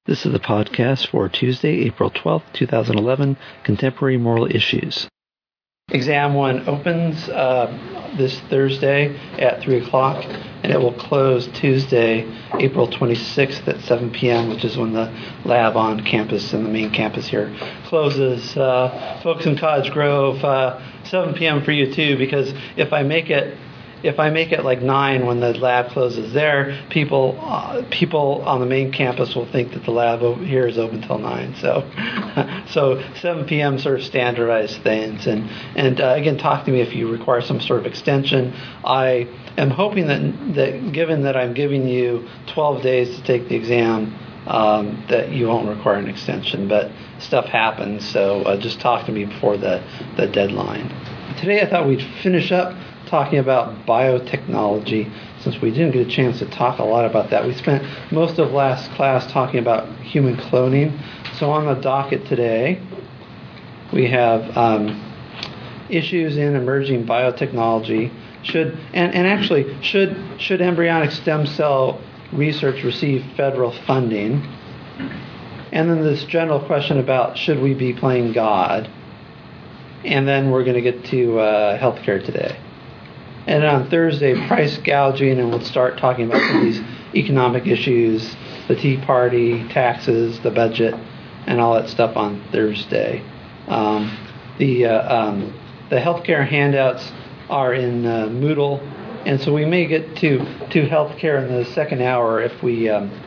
This is the podcast for Tuesday, April 12th, 2011, Contemporary Moral Issues. Exam 1 opens this Thursday at 3 o'clock, and it will close Tuesday, April 26th at 7 p.m., which is when the lab on campus and the main campus here closes. Folks in Cottage Grove, 7 p.m. for you too, because if I make it like 9 when the lab closes there, people on the main campus will think that the lab over here is open till 9. So 7 p.m. sort of standardized things. And again, talk to me if you require some sort of extension. I am hoping that given that I'm giving you 12 days to take the exam, that you won't require an extension. But stuff happens, so just talk to me before the deadline. Today I thought we'd finish up talking about biotechnology, since we didn't get a chance to talk a lot about that. We spent most of last class talking about human cloning. So on the docket today, we have issues in emerging biotechnology. Should embryonic stem cell research receive federal funding? And then this general question about should we be playing God? And then we're going to get to healthcare today. And on Thursday, price gouging, and we'll start talking about some of these economic issues, the Tea Party, taxes, the budget, and all that stuff on Thursday. The healthcare handouts are in Moodle, and so we may get to healthcare in the second hour if we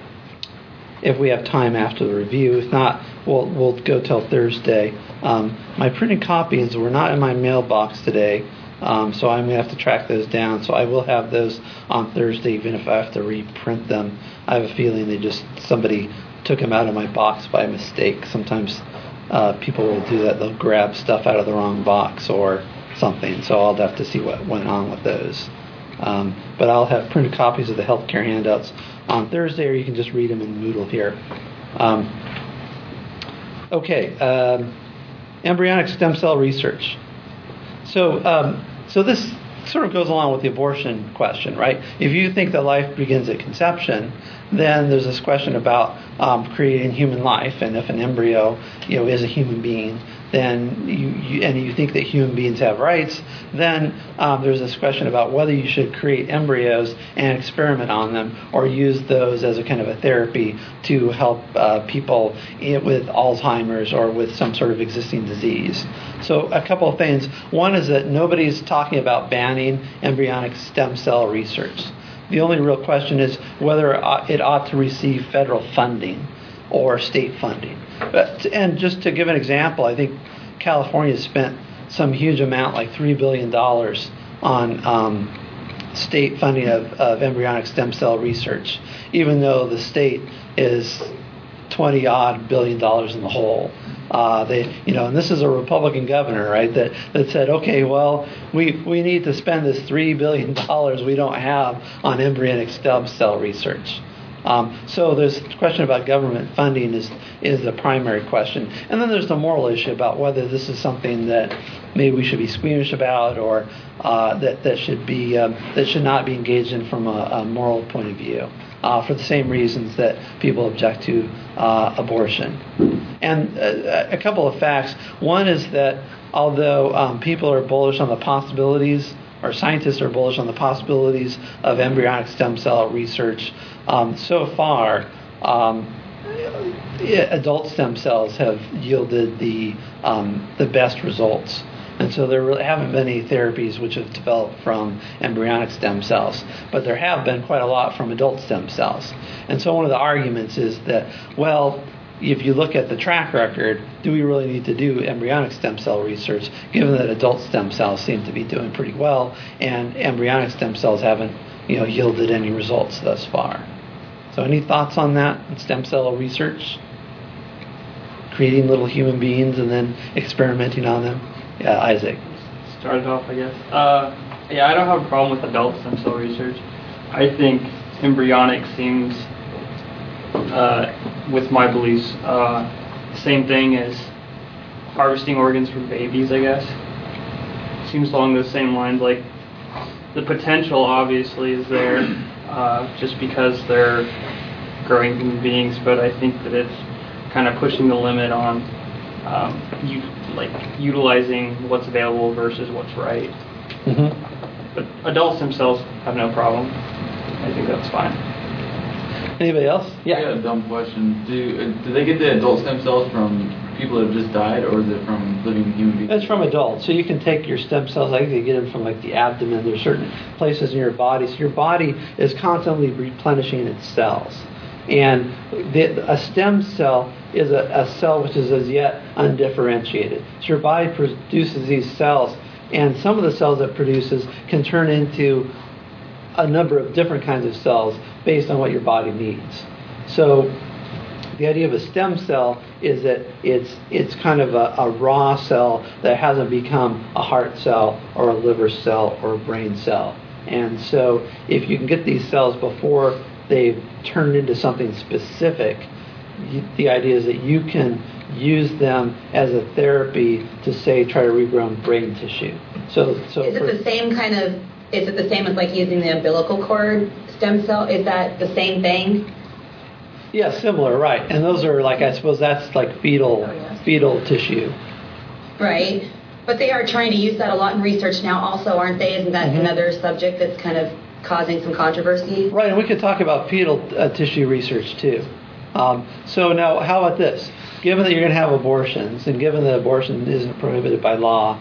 have time after the review. If not, we'll go till Thursday. My printed copies were not in my mailbox today. So I'm going to have to track those down. So I will have those on Thursday, even if I have to reprint them. I have a feeling somebody took them out of my box by mistake. Sometimes people will do that. They'll grab stuff out of the wrong box or something. So I'll have to see what went on with those. But I'll have printed copies of the healthcare handouts on Thursday, or you can just read them in Moodle here. Embryonic stem cell research. So this sort of goes along with the abortion question, right? If you think that life begins at conception, then there's this question about creating human life, and if an embryo, is a human being, then you think that human beings have rights, then there's this question about whether you should create embryos and experiment on them, or use those as a kind of a therapy to help people with Alzheimer's or with some sort of existing disease. So a couple of things. One is that nobody's talking about banning embryonic stem cell research. The only real question is whether it ought to receive federal funding or state funding. And just to give an example, I think California spent some huge amount, like $3 billion, on state funding of embryonic stem cell research, even though the state is $20-odd billion in the hole. And this is a Republican governor, right, that said, okay, well, we need to spend this $3 billion we don't have on embryonic stem cell research. So there's the question about government funding is the primary question. And then there's the moral issue about whether this is something that maybe we should be squeamish about, or that should not be engaged in from a moral point of view. For the same reasons that people object to abortion. And a couple of facts. One is that although people are bullish on the possibilities, or scientists are bullish on the possibilities of embryonic stem cell research, so far adult stem cells have yielded the best results. And so there really haven't been any therapies which have developed from embryonic stem cells, but there have been quite a lot from adult stem cells. And so one of the arguments is that, well, if you look at the track record, do we really need to do embryonic stem cell research, given that adult stem cells seem to be doing pretty well, and embryonic stem cells haven't, yielded any results thus far? So any thoughts on that, stem cell research? Creating little human beings and then experimenting on them? Yeah, Isaac. Started off, I guess. I don't have a problem with adult stem cell research. I think embryonic seems, with my beliefs, same thing as harvesting organs from babies, I guess. Seems along those same lines. Like, the potential obviously is there, just because they're growing human beings, but I think that it's kind of pushing the limit on utilizing what's available versus what's right. Mm-hmm. But adults themselves have no problem. I think that's fine. Anybody else? Yeah. I got a dumb question. Do they get the adult stem cells from people that have just died, or is it from living human beings? It's from adults. So you can take your stem cells. I think they get them from like the abdomen. There's certain places in your body. So your body is constantly replenishing its cells. And a stem cell is a cell which is as yet undifferentiated. So your body produces these cells, and some of the cells it produces can turn into a number of different kinds of cells based on what your body needs. So the idea of a stem cell is that it's kind of a raw cell that hasn't become a heart cell or a liver cell or a brain cell. And so if you can get these cells before they've turned into something specific, the idea is that you can use them as a therapy to, say, try to regrow brain tissue. So is it the same kind of? Is it the same as like using the umbilical cord stem cell? Is that the same thing? Yeah, similar, right? And those are like, I suppose that's like fetal tissue, right? But they are trying to use that a lot in research now, also, aren't they? Isn't that another subject that's kind of causing some controversy? Right, and we could talk about fetal tissue research too. So now, how about this? Given that you're going to have abortions, and given that abortion isn't prohibited by law,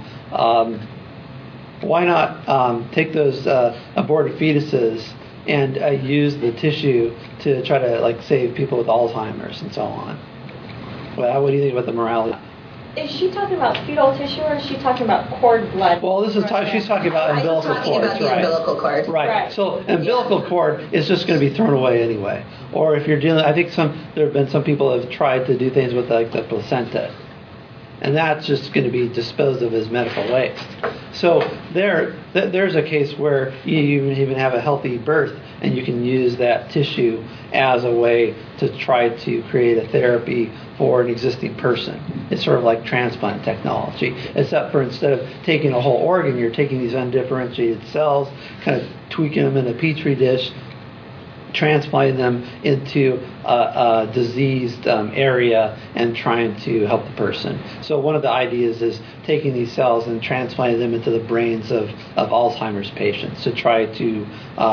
why not take those aborted fetuses and use the tissue to try to, like, save people with Alzheimer's and so on? Well, what do you think about the morality? Is she talking about fetal tissue, or is she talking about cord blood? Well, she's talking about umbilical cords, about the umbilical cord. Right. So umbilical cord is just going to be thrown away anyway. Or if you're dealing, I think there have been some people that have tried to do things with like the placenta, and that's just going to be disposed of as medical waste. So there's a case where you even have a healthy birth, and you can use that tissue as a way to try to create a therapy for an existing person. It's sort of like transplant technology, except for instead of taking a whole organ, you're taking these undifferentiated cells, kind of tweaking them in a petri dish, transplanting them into a diseased area and trying to help the person. So one of the ideas is taking these cells and transplanting them into the brains of Alzheimer's patients to try to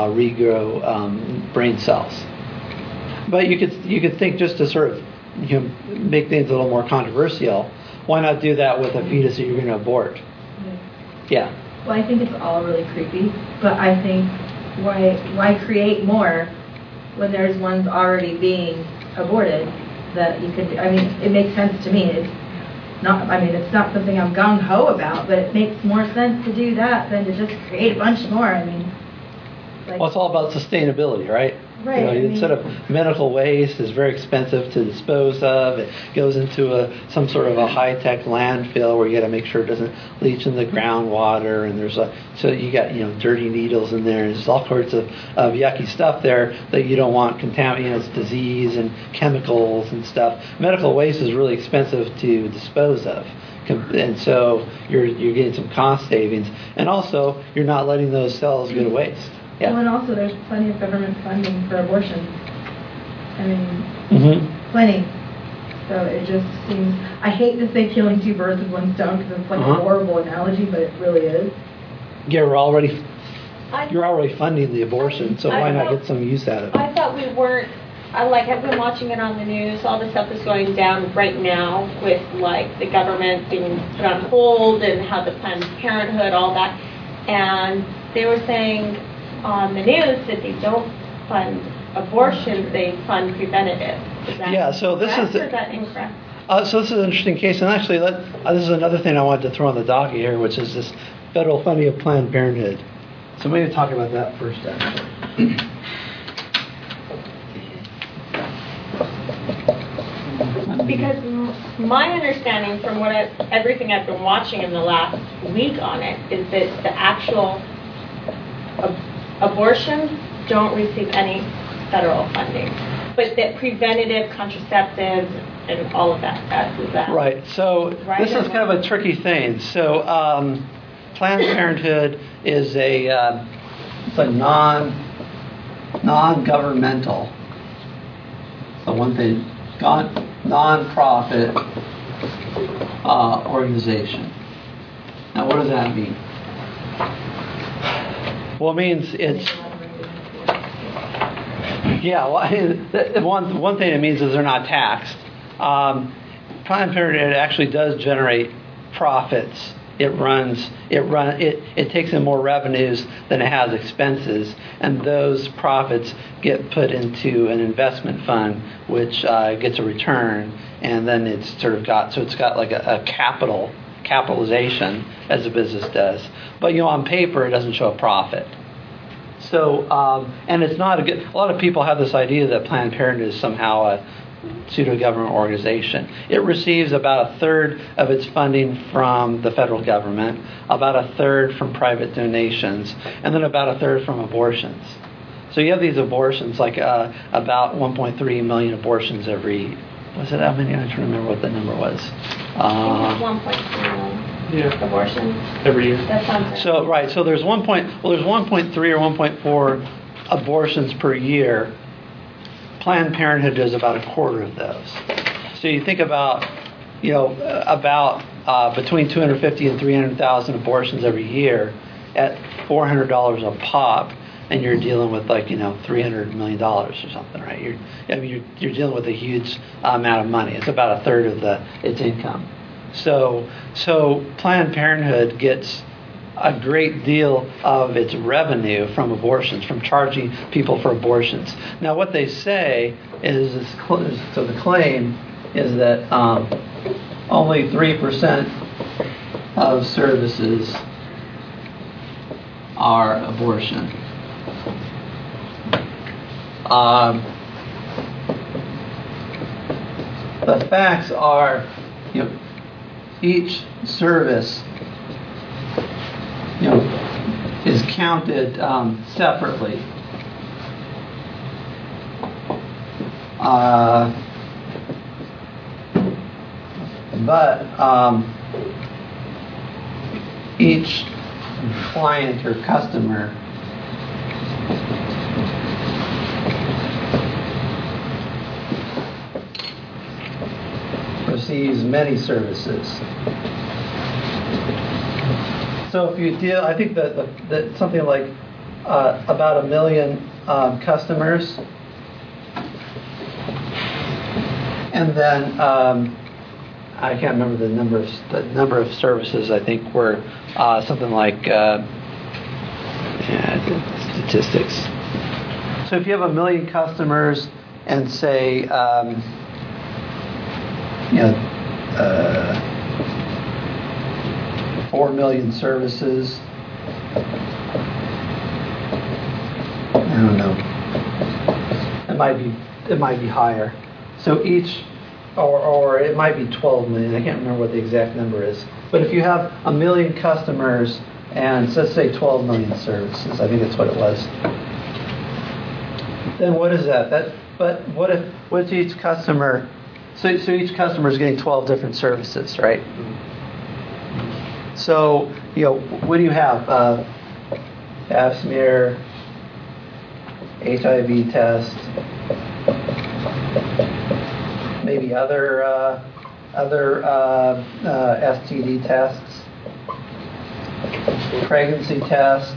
regrow brain cells. But you could think, just to sort of make things a little more controversial, why not do that with a fetus that you're going to abort? Yeah. Well, I think it's all really creepy, but I think why create more when there's ones already being aborted that you could? I mean, it makes sense to me. It's not something I'm gung ho about, but it makes more sense to do that than to just create a bunch more. I mean, well, it's all about sustainability, right? Right. Instead of medical waste is very expensive to dispose of. It goes into some sort of a high-tech landfill where you got to make sure it doesn't leach in the groundwater. And so you got dirty needles in there. And there's all sorts of yucky stuff there that you don't want contaminated. It's disease and chemicals and stuff. Medical waste is really expensive to dispose of. And so you're getting some cost savings, and also you're not letting those cells go to waste. Yeah. Well, and also there's plenty of government funding for abortion. I mean, plenty. So it just seems, I hate to say killing two birds with one stone because it's like a horrible analogy, but it really is. Yeah, you're already funding the abortion, so why not get some use out of it? I thought we weren't. I've been watching it on the news. All the stuff is going down right now with like the government being put on hold and how the Planned Parenthood, all that, and they were saying on the news that they don't fund abortions, they fund preventative. Is that so this correct, or is that incorrect? So this is an interesting case, and actually, this is another thing I wanted to throw on the docket here, which is this federal funding of Planned Parenthood. So maybe talk about that first, actually. Because my understanding from everything I've been watching in the last week on it is that the actual abortions don't receive any federal funding, but that preventative contraceptives and all of that is that right. So right, this is kind of a tricky thing. So Planned Parenthood is it's a non-governmental nonprofit organization. Now, what does that mean? Well, it means it's... Yeah, well, one thing it means is they're not taxed. Planned Parenthood actually does generate profits. It takes in more revenues than it has expenses, and those profits get put into an investment fund, which gets a return, and then it's sort of got like a capitalization as a business does. But on paper, it doesn't show a profit. So, and it's not a lot of people have this idea that Planned Parenthood is somehow a pseudo-government organization. It receives about a third of its funding from the federal government, about a third from private donations, and then about a third from abortions. So you have these abortions, like about 1.3 million abortions every. Was it how many? I don't remember what the number was. 1.3 million. Yeah. Abortions Every year. That sounds right. So right. So there's 1.3 or 1.4 abortions per year. Planned Parenthood does about a quarter of those. So you think about, between 250 and 300,000 abortions every year at $400 a pop, and you're dealing with $300 million or something, right? You're dealing with a huge amount of money. It's about a third of its income. So Planned Parenthood gets a great deal of its revenue from abortions, from charging people for abortions. Now, what they say is the claim is that only 3% of services are abortion. The facts are, each service is counted separately. But each client or customer receives many services. So if you deal, I think that something like about 1 million customers, and then I can't remember the number of services. I think were something like statistics. So if you have 1 million customers and say 4 million services. I don't know. It might be higher. So each, or it might be 12 million. I can't remember what the exact number is. But if you have 1 million customers and let's say 12 million services, I think that's what it was. Then what is that? But what if each customer? So each customer is getting 12 different services, right? So, what do you have? Pap smear, HIV test, maybe other STD tests, pregnancy test,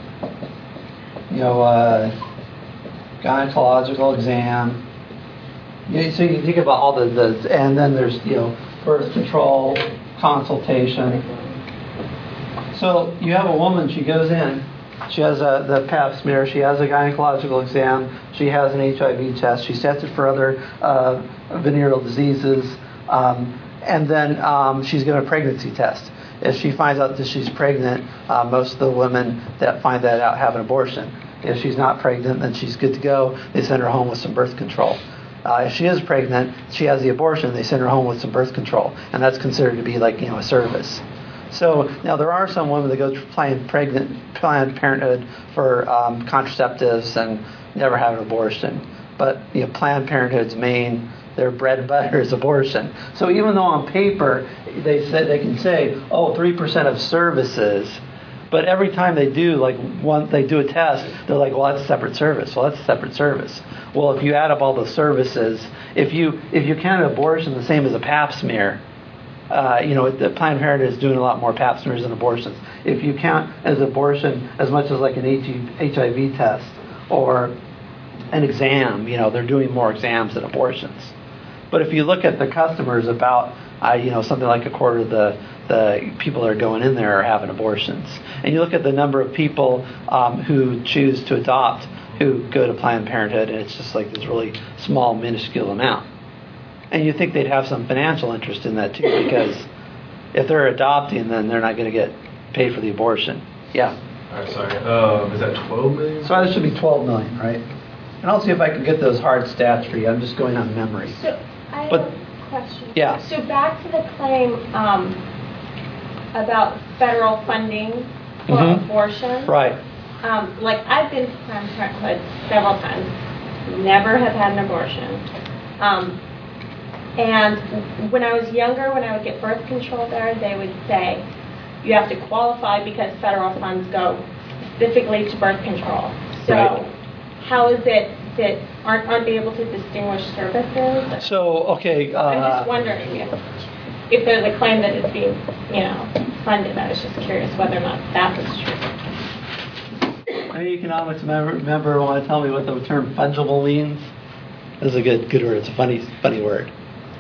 gynecological exam. So you think about all the and then there's birth control, consultation. So you have a woman, she goes in, she has the pap smear, she has a gynecological exam, she has an HIV test, she's tested for other venereal diseases, and then she's given a pregnancy test. If she finds out that she's pregnant, most of the women that find that out have an abortion. If she's not pregnant, then she's good to go. They send her home with some birth control. If she is pregnant, she has the abortion, they send her home with some birth control, and that's considered to be a service. So now there are some women that go to Planned Parenthood for contraceptives and never have an abortion. But Planned Parenthood's their bread and butter is abortion. So even though on paper they can say 3% of services, but every time they do they do a test, they're like, well, that's a separate service. Well, that's a separate service. well, if you add up all the services, if you count abortion the same as a pap smear, the Planned Parenthood is doing a lot more pap smears than abortions. If you count as abortion as much as like an HIV test or an exam, they're doing more exams than abortions. But if you look at the customers, about something like a quarter of the people that are going in there are having abortions, and you look at the number of people who choose to adopt who go to Planned Parenthood, and it's just like this really small, minuscule amount. And you think they'd have some financial interest in that too, because if they're adopting, then they're not going to get paid for the abortion. Yeah. All right, sorry. Is that 12 million? So that should be 12 million, right? And I'll see if I can get those hard stats for you. I'm just going on memory. So I have a question. Yeah. So back to the claim about federal funding for abortion. Right. I've been to Planned Parenthood several times, never have had an abortion. And when I was younger, when I would get birth control there, they would say, you have to qualify because federal funds go specifically to birth control. So how is it that aren't they able to distinguish services? So, okay. I'm just wondering if there's a claim that it's being, funded. I was just curious whether or not that was true. Any economics member want to tell me what the term fungible means? This is a good word. It's a funny word.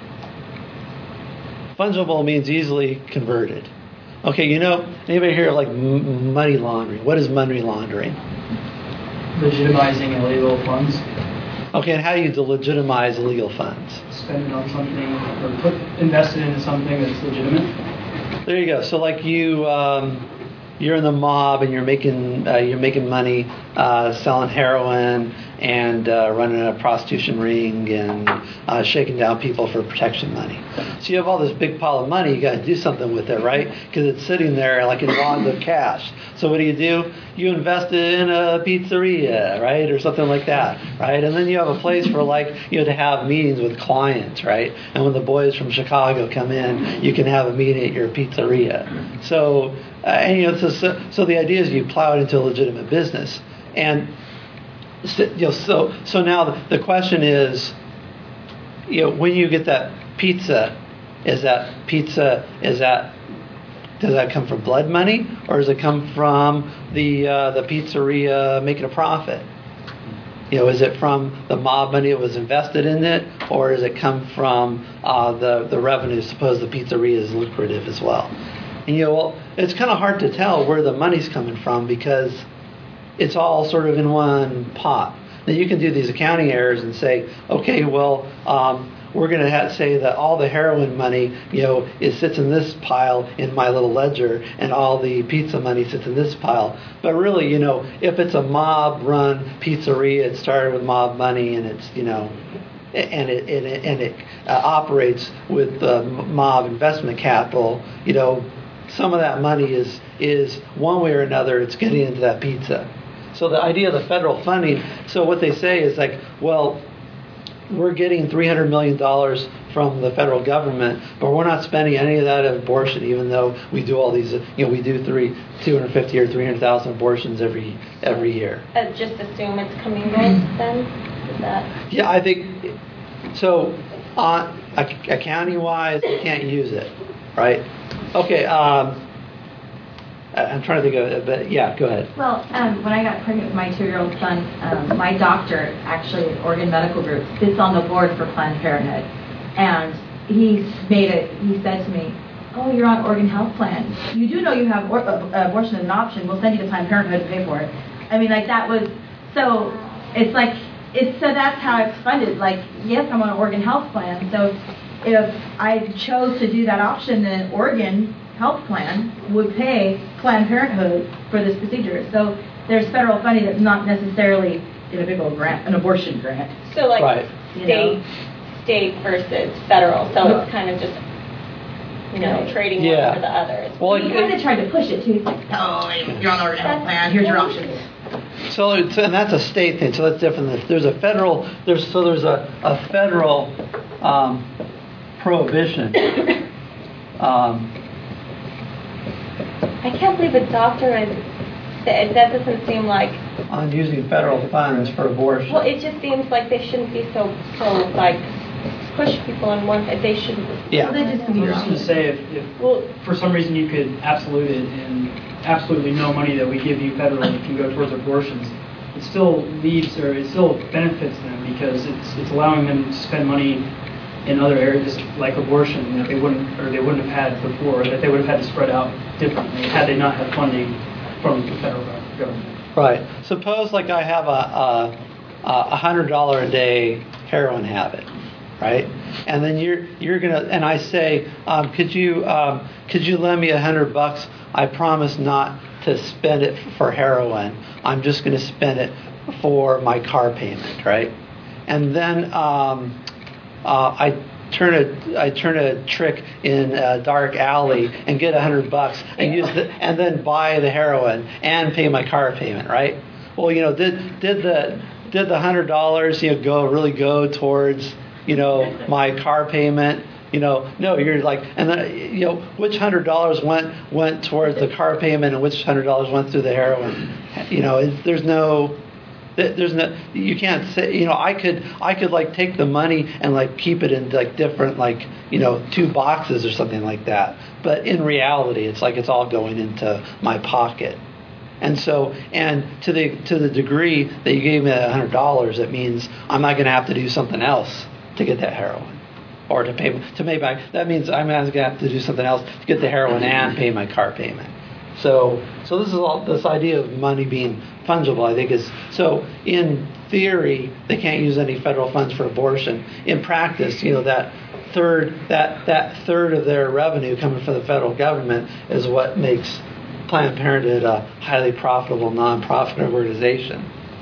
Fungible means easily converted. Okay, anybody here like money laundering? What is money laundering? Legitimizing illegal funds. Okay, and how do you delegitimize illegal funds? Spend it on something or invest it into something that's legitimate. There you go. So like you're in the mob and you're making money selling heroin and running a prostitution ring and shaking down people for protection money. So you have all this big pile of money. You got to do something with it, right? Because it's sitting there like in wads of cash. So what do? You invest it in a pizzeria, right, or something like that, right? And then you have a place for to have meetings with clients, right? And when the boys from Chicago come in, you can have a meeting at your pizzeria. So. So the idea is you plow it into a legitimate business, and so now the question is, when you get that pizza, does that come from blood money, or does it come from the pizzeria making a profit? Is it from the mob money that was invested in it, or does it come from the revenue? Suppose the pizzeria is lucrative as well. And it's kind of hard to tell where the money's coming from because it's all sort of in one pot. Now you can do these accounting errors and say, okay, well, we're going to say that all the heroin money, sits in this pile in my little ledger, and all the pizza money sits in this pile. But really, if it's a mob-run pizzeria, it started with mob money, and it's and it operates with mob investment capital. Some of that money is one way or another, it's getting into that pizza. So the idea of the federal funding, so what they say is well, we're getting $300 million from the federal government, but we're not spending any of that on abortion, even though we do all these, we do 250 or 300,000 abortions every year. Just assume it's coming right then? Is that? Yeah, I think, so accounting-wise, you can't use it, right? Okay, I'm trying to think of it, but yeah, go ahead. Well, when I got pregnant with my 2-year-old son, my doctor, actually, Oregon Medical Group, sits on the board for Planned Parenthood. And he said to me, oh, you're on Oregon Health Plan. You do know you have abortion as an option. We'll send you to Planned Parenthood to pay for it. I mean, that was, so it's so that's how it's funded. Yes, I'm on an Oregon Health Plan. So if I chose to do that option, then Oregon Health Plan would pay Planned Parenthood for this procedure. So there's federal funding that's not necessarily in a big old grant, an abortion grant. So right. state versus federal. So it's kind of just trading one for the others. Well, he kind of tried to push it too. He's like, oh, you're on Oregon Health Plan. Here's your options. So and that's a state thing. So that's different. There's a federal. There's a federal prohibition. I can't believe a doctor is That doesn't seem like. On using federal funds for abortion. Well, it just seems like they shouldn't be so like push people in one. They shouldn't. Yeah. They just I was just going to say, if for some reason you could absolute it and absolutely no money that we give you federally can go towards abortions, it still benefits them because it's allowing them to spend money in other areas like abortion that they wouldn't have had before, that they would have had to spread out differently had they not had funding from the federal government. Right. Suppose like I have a $100 a day heroin habit, right? And then you're gonna, and I say, could you lend me $100? I promise not to spend it for heroin. I'm just going to spend it for my car payment, right? And then I turn a trick in a dark alley and get $100 and and then buy the heroin and pay my car payment, right? Well, did the $100 really go towards my car payment? No, you're like, and then, which $100 went towards the car payment and which $100 went through the heroin? There's no, you can't say, I could like take the money and like keep it in like different, like, 2 boxes or something like that. But in reality, it's like it's all going into my pocket. And so, and to the degree that you gave me that $100, it means I'm not going to have to do something else to get that heroin. Or to pay back. That means I'm going to have to do something else to get the heroin and pay my car payment. So this is all, this idea of money being fungible, I think is, so in theory, they can't use any federal funds for abortion. In practice, that third of their revenue coming from the federal government is what makes Planned Parenthood a highly profitable nonprofit organization.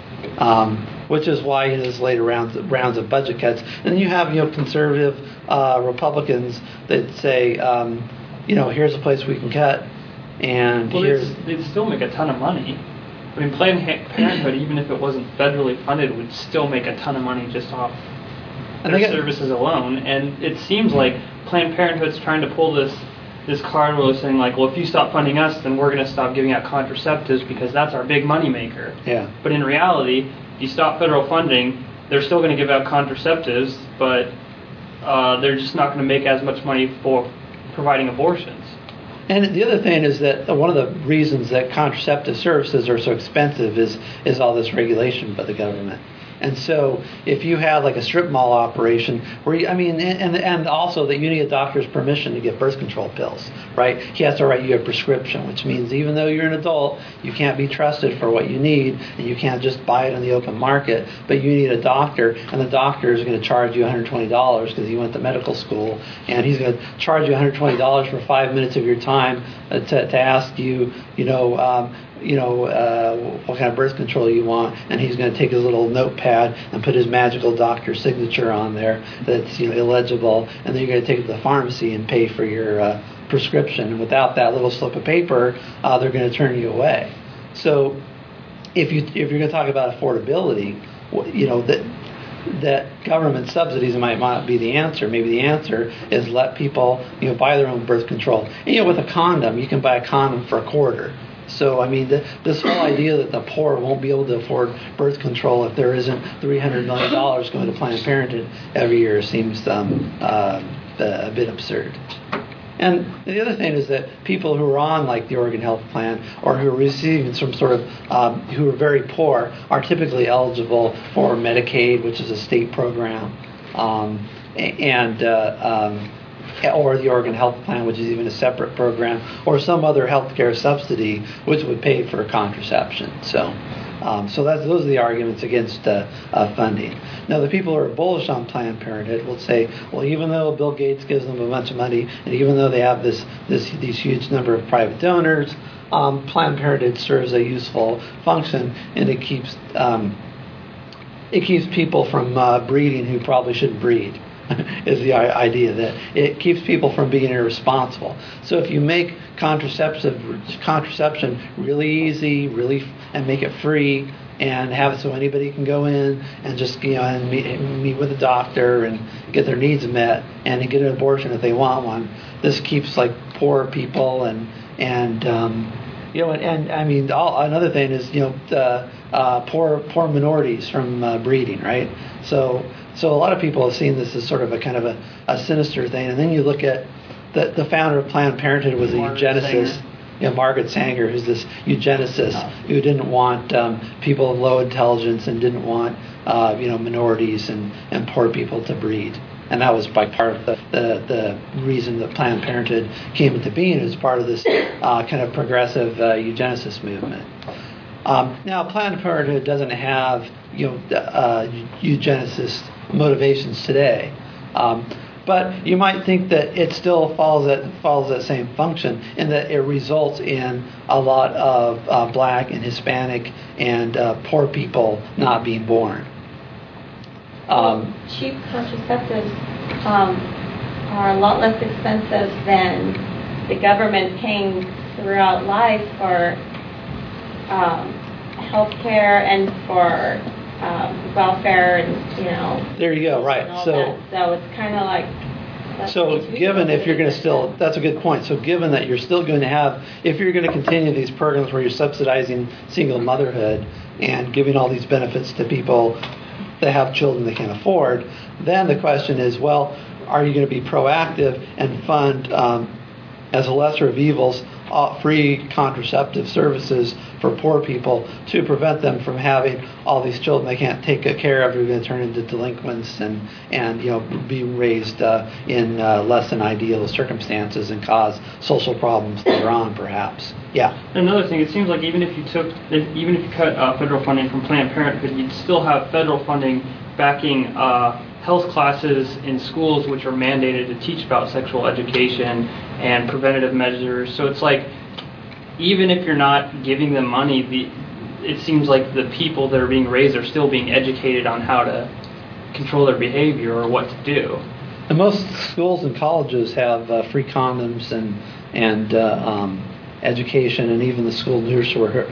Which is why there's later rounds of budget cuts. And then you have conservative Republicans that say, here's a place we can cut, and they'd still make a ton of money. I mean, Planned Parenthood, even if it wasn't federally funded, would still make a ton of money just off their services alone. And it seems like Planned Parenthood's trying to pull this card where they're saying, like, well, if you stop funding us, then we're going to stop giving out contraceptives because that's our big money maker. Yeah. But in reality, if you stop federal funding, they're still going to give out contraceptives, but they're just not going to make as much money for providing abortions. And the other thing is that one of the reasons that contraceptive services are so expensive is all this regulation by the government. And so if you have like a strip mall operation where and also that you need a doctor's permission to get birth control pills, right? He has to write you a prescription, which means even though you're an adult, you can't be trusted for what you need, and you can't just buy it on the open market, but you need a doctor, and the doctor is going to charge you $120 because he went to medical school, and he's going to charge you $120 for 5 minutes of your time to ask you, what kind of birth control you want, and he's going to take his little notepad and put his magical doctor signature on there that's illegible, and then you're going to take it to the pharmacy and pay for your prescription. And without that little slip of paper, they're going to turn you away. So if you're going to talk about affordability, that government subsidies might not be the answer. Maybe the answer is let people buy their own birth control. And with a condom, you can buy a condom for $0.25. So, this whole idea that the poor won't be able to afford birth control if there isn't $300 million going to Planned Parenthood every year seems a bit absurd. And the other thing is that people who are on like the Oregon Health Plan or who are receiving some sort of, who are very poor, are typically eligible for Medicaid, which is a state program, or the Oregon Health Plan, which is even a separate program, or some other health care subsidy, which would pay for contraception. So those are the arguments against funding. Now, the people who are bullish on Planned Parenthood will say, well, even though Bill Gates gives them a bunch of money, and even though they have these huge number of private donors, Planned Parenthood serves a useful function, and it keeps people from breeding who probably shouldn't breed. Is the idea that it keeps people from being irresponsible. So if you make contraception really easy, and make it free, and have it so anybody can go in and just and meet with a doctor and get their needs met and get an abortion if they want one. This keeps like poor people and And I mean, another thing is, poor minorities from breeding, right? So a lot of people have seen this as sort of a kind of a sinister thing. And then you look at the founder of Planned Parenthood was a eugenicist. Margaret Sanger, who's this eugenicist who didn't want people of low intelligence and didn't want minorities and poor people to breed. And that was by part of the reason that Planned Parenthood came into being, as part of this kind of progressive eugenicist movement. Now, Planned Parenthood doesn't have eugenicist motivations today, but you might think that it still follows that same function, in that it results in a lot of black and Hispanic and poor people not being born. Cheap contraceptives are a lot less expensive than the government paying throughout life for health care and for welfare, and There you go. Right. So it's kind of like. So given, if you're going to still, that's a good point. So given that you're still going to have, if you're going to continue these programs where you're subsidizing single motherhood and giving all these benefits to people that have children they can't afford, then the question is, well, are you going to be proactive and fund, as a lesser of evils, free contraceptive services for poor people to prevent them from having all these children they can't take care of, who are going to turn into delinquents and be raised in less than ideal circumstances and cause social problems later on, perhaps. Yeah. Another thing, it seems like even if you cut federal funding from Planned Parenthood, you'd still have federal funding backing health classes in schools, which are mandated to teach about sexual education and preventative measures. So it's like, even if you're not giving them money, it seems like the people that are being raised are still being educated on how to control their behavior or what to do. And most schools and colleges have free condoms and education, and even the school nurse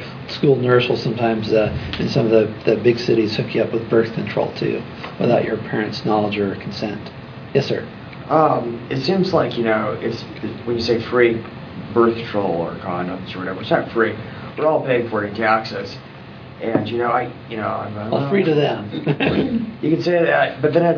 will sometimes in some of the big cities hook you up with birth control too, without your parents' knowledge or consent. Yes, sir. It seems like it's when you say free birth control or condoms or whatever, it's not free. We're all paying for it in taxes, and I'm free to them. You can say that, but then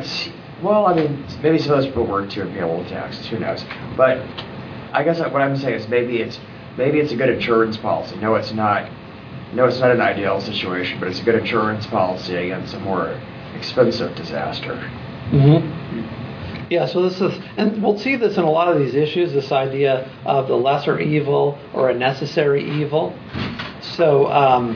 maybe some of those people work too and pay a little taxes. Who knows? But I guess what I'm saying is maybe it's a good insurance policy. No, it's not an ideal situation, but it's a good insurance policy against a more expensive disaster. Mm-hmm. Yeah, so and we'll see this in a lot of these issues, this idea of the lesser evil or a necessary evil. So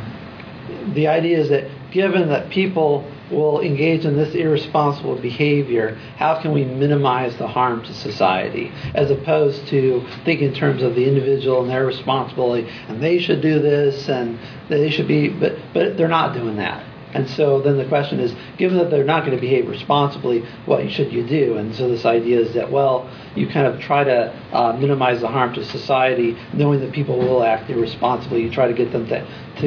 the idea is that given that people will engage in this irresponsible behavior, how can we minimize the harm to society, as opposed to thinking in terms of the individual and their responsibility, and they should do this, and they should be, but they're not doing that. And so then the question is, given that they're not going to behave responsibly, what should you do? And so this idea is that, well, you kind of try to minimize the harm to society, knowing that people will act irresponsibly. You try to get them to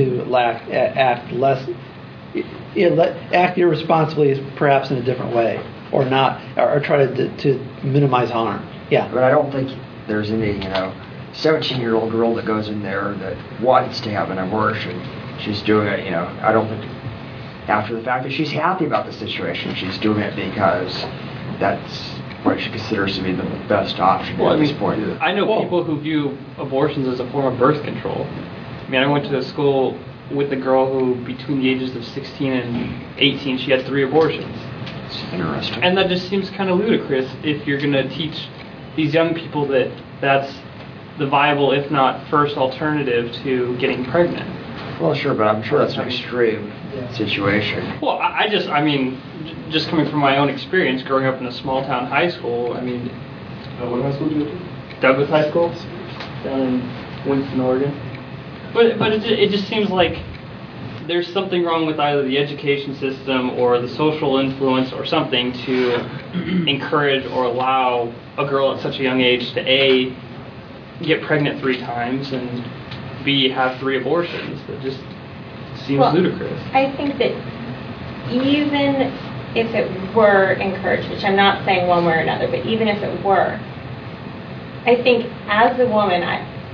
act irresponsibly, perhaps in a different way, or not, or try to minimize harm. Yeah. But I don't think there's any 17-year-old girl that goes in there that wants to have an abortion. She's doing it. I don't think, after the fact, that she's happy about the situation. She's doing it because that's what she considers to be the best option at this point. I know people who view abortions as a form of birth control. I went to a school with a girl who, between the ages of 16 and 18, she had 3 abortions. It's interesting. And that just seems kind of ludicrous if you're going to teach these young people that that's the viable, if not first, alternative to getting pregnant. Well, sure, but I'm sure that's an extreme situation. Well, just coming from my own experience, growing up in a small-town high school, what high school did you go to? Douglas High School, down in Winston, Oregon. But it just seems like there's something wrong with either the education system or the social influence or something to encourage or allow a girl at such a young age to A, get pregnant 3 times, and B, have 3 abortions. That just seems ludicrous. I think that even if it were encouraged, which I'm not saying one way or another, but even if it were, I think as a woman,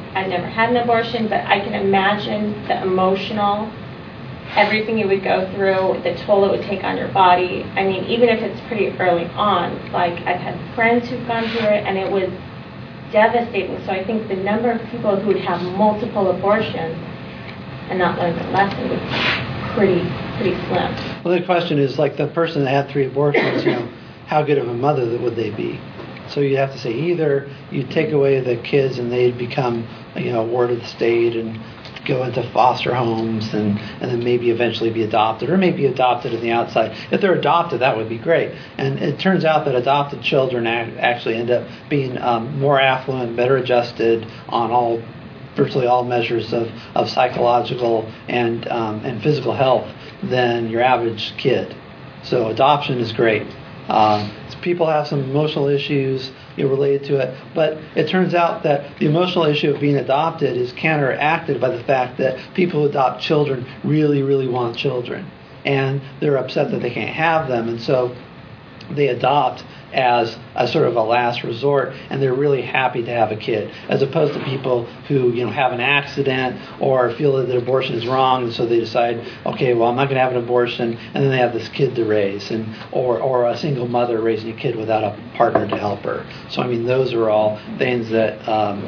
I never had an abortion, but I can imagine the emotional, everything you would go through, the toll it would take on your body. I mean, even if it's pretty early on, like I've had friends who've gone through it, and it was devastating. So I think the number of people who would have multiple abortions and not learn the lesson would be pretty slim. Well, the question is, like, the person that had 3 abortions, how good of a mother would they be? So you have to say either you take away the kids and they'd become, a ward of the state and go into foster homes and then maybe eventually be adopted, or maybe adopted on the outside. If they're adopted, that would be great. And it turns out that adopted children actually end up being more affluent, better adjusted on virtually all measures of psychological and physical health than your average kid. So adoption is great. People have some emotional issues related to it, but it turns out that the emotional issue of being adopted is counteracted by the fact that people who adopt children really, really want children, and they're upset that they can't have them, and so they adopt as a sort of a last resort, and they're really happy to have a kid, as opposed to people who have an accident or feel that their abortion is wrong, and so they decide, okay, well, I'm not going to have an abortion, and then they have this kid to raise, or a single mother raising a kid without a partner to help her. So I mean, those are all things that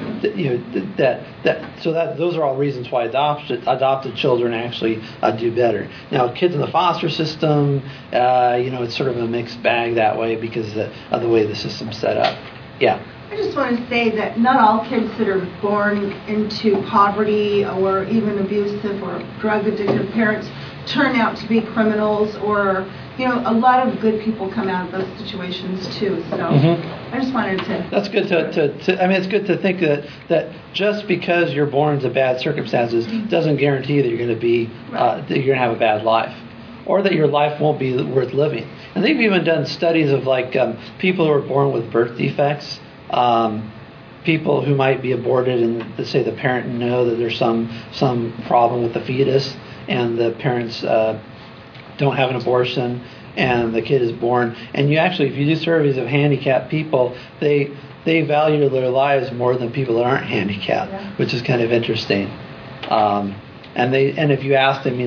those are all reasons why adopted children actually do better. Now, kids in the foster system, it's sort of a mixed bag that way because of the way the system's set up. Yeah. I just want to say that not all kids that are born into poverty or even abusive or drug addicted parents turn out to be criminals, or a lot of good people come out of those situations too. So I just wanted to. That's good it's good to think that just because you're born into bad circumstances doesn't guarantee that you're going to be that you're going to have a bad life, or that your life won't be worth living. And they've even done studies of people who are born with birth defects, people who might be aborted, and let's say the parent know that there's some problem with the fetus, and the parents don't have an abortion, and the kid is born. And if you do surveys of handicapped people, they value their lives more than people that aren't handicapped, which is kind of interesting. And if you ask them,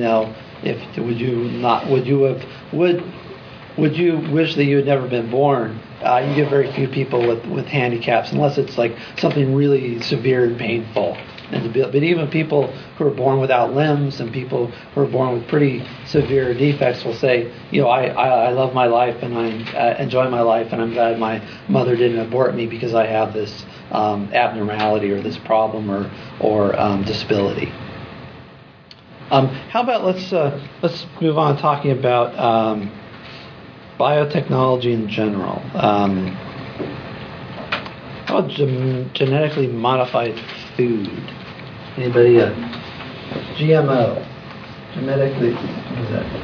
would you wish that you had never been born? You get very few people with handicaps, unless it's like something really severe and painful. But even people who are born without limbs and people who are born with pretty severe defects will say, I love my life and I enjoy my life, and I'm glad my mother didn't abort me because I have this abnormality or this problem or disability. How about let's move on talking about biotechnology in general. How about genetically modified food? Anybody? GMO. Genetically. What is that?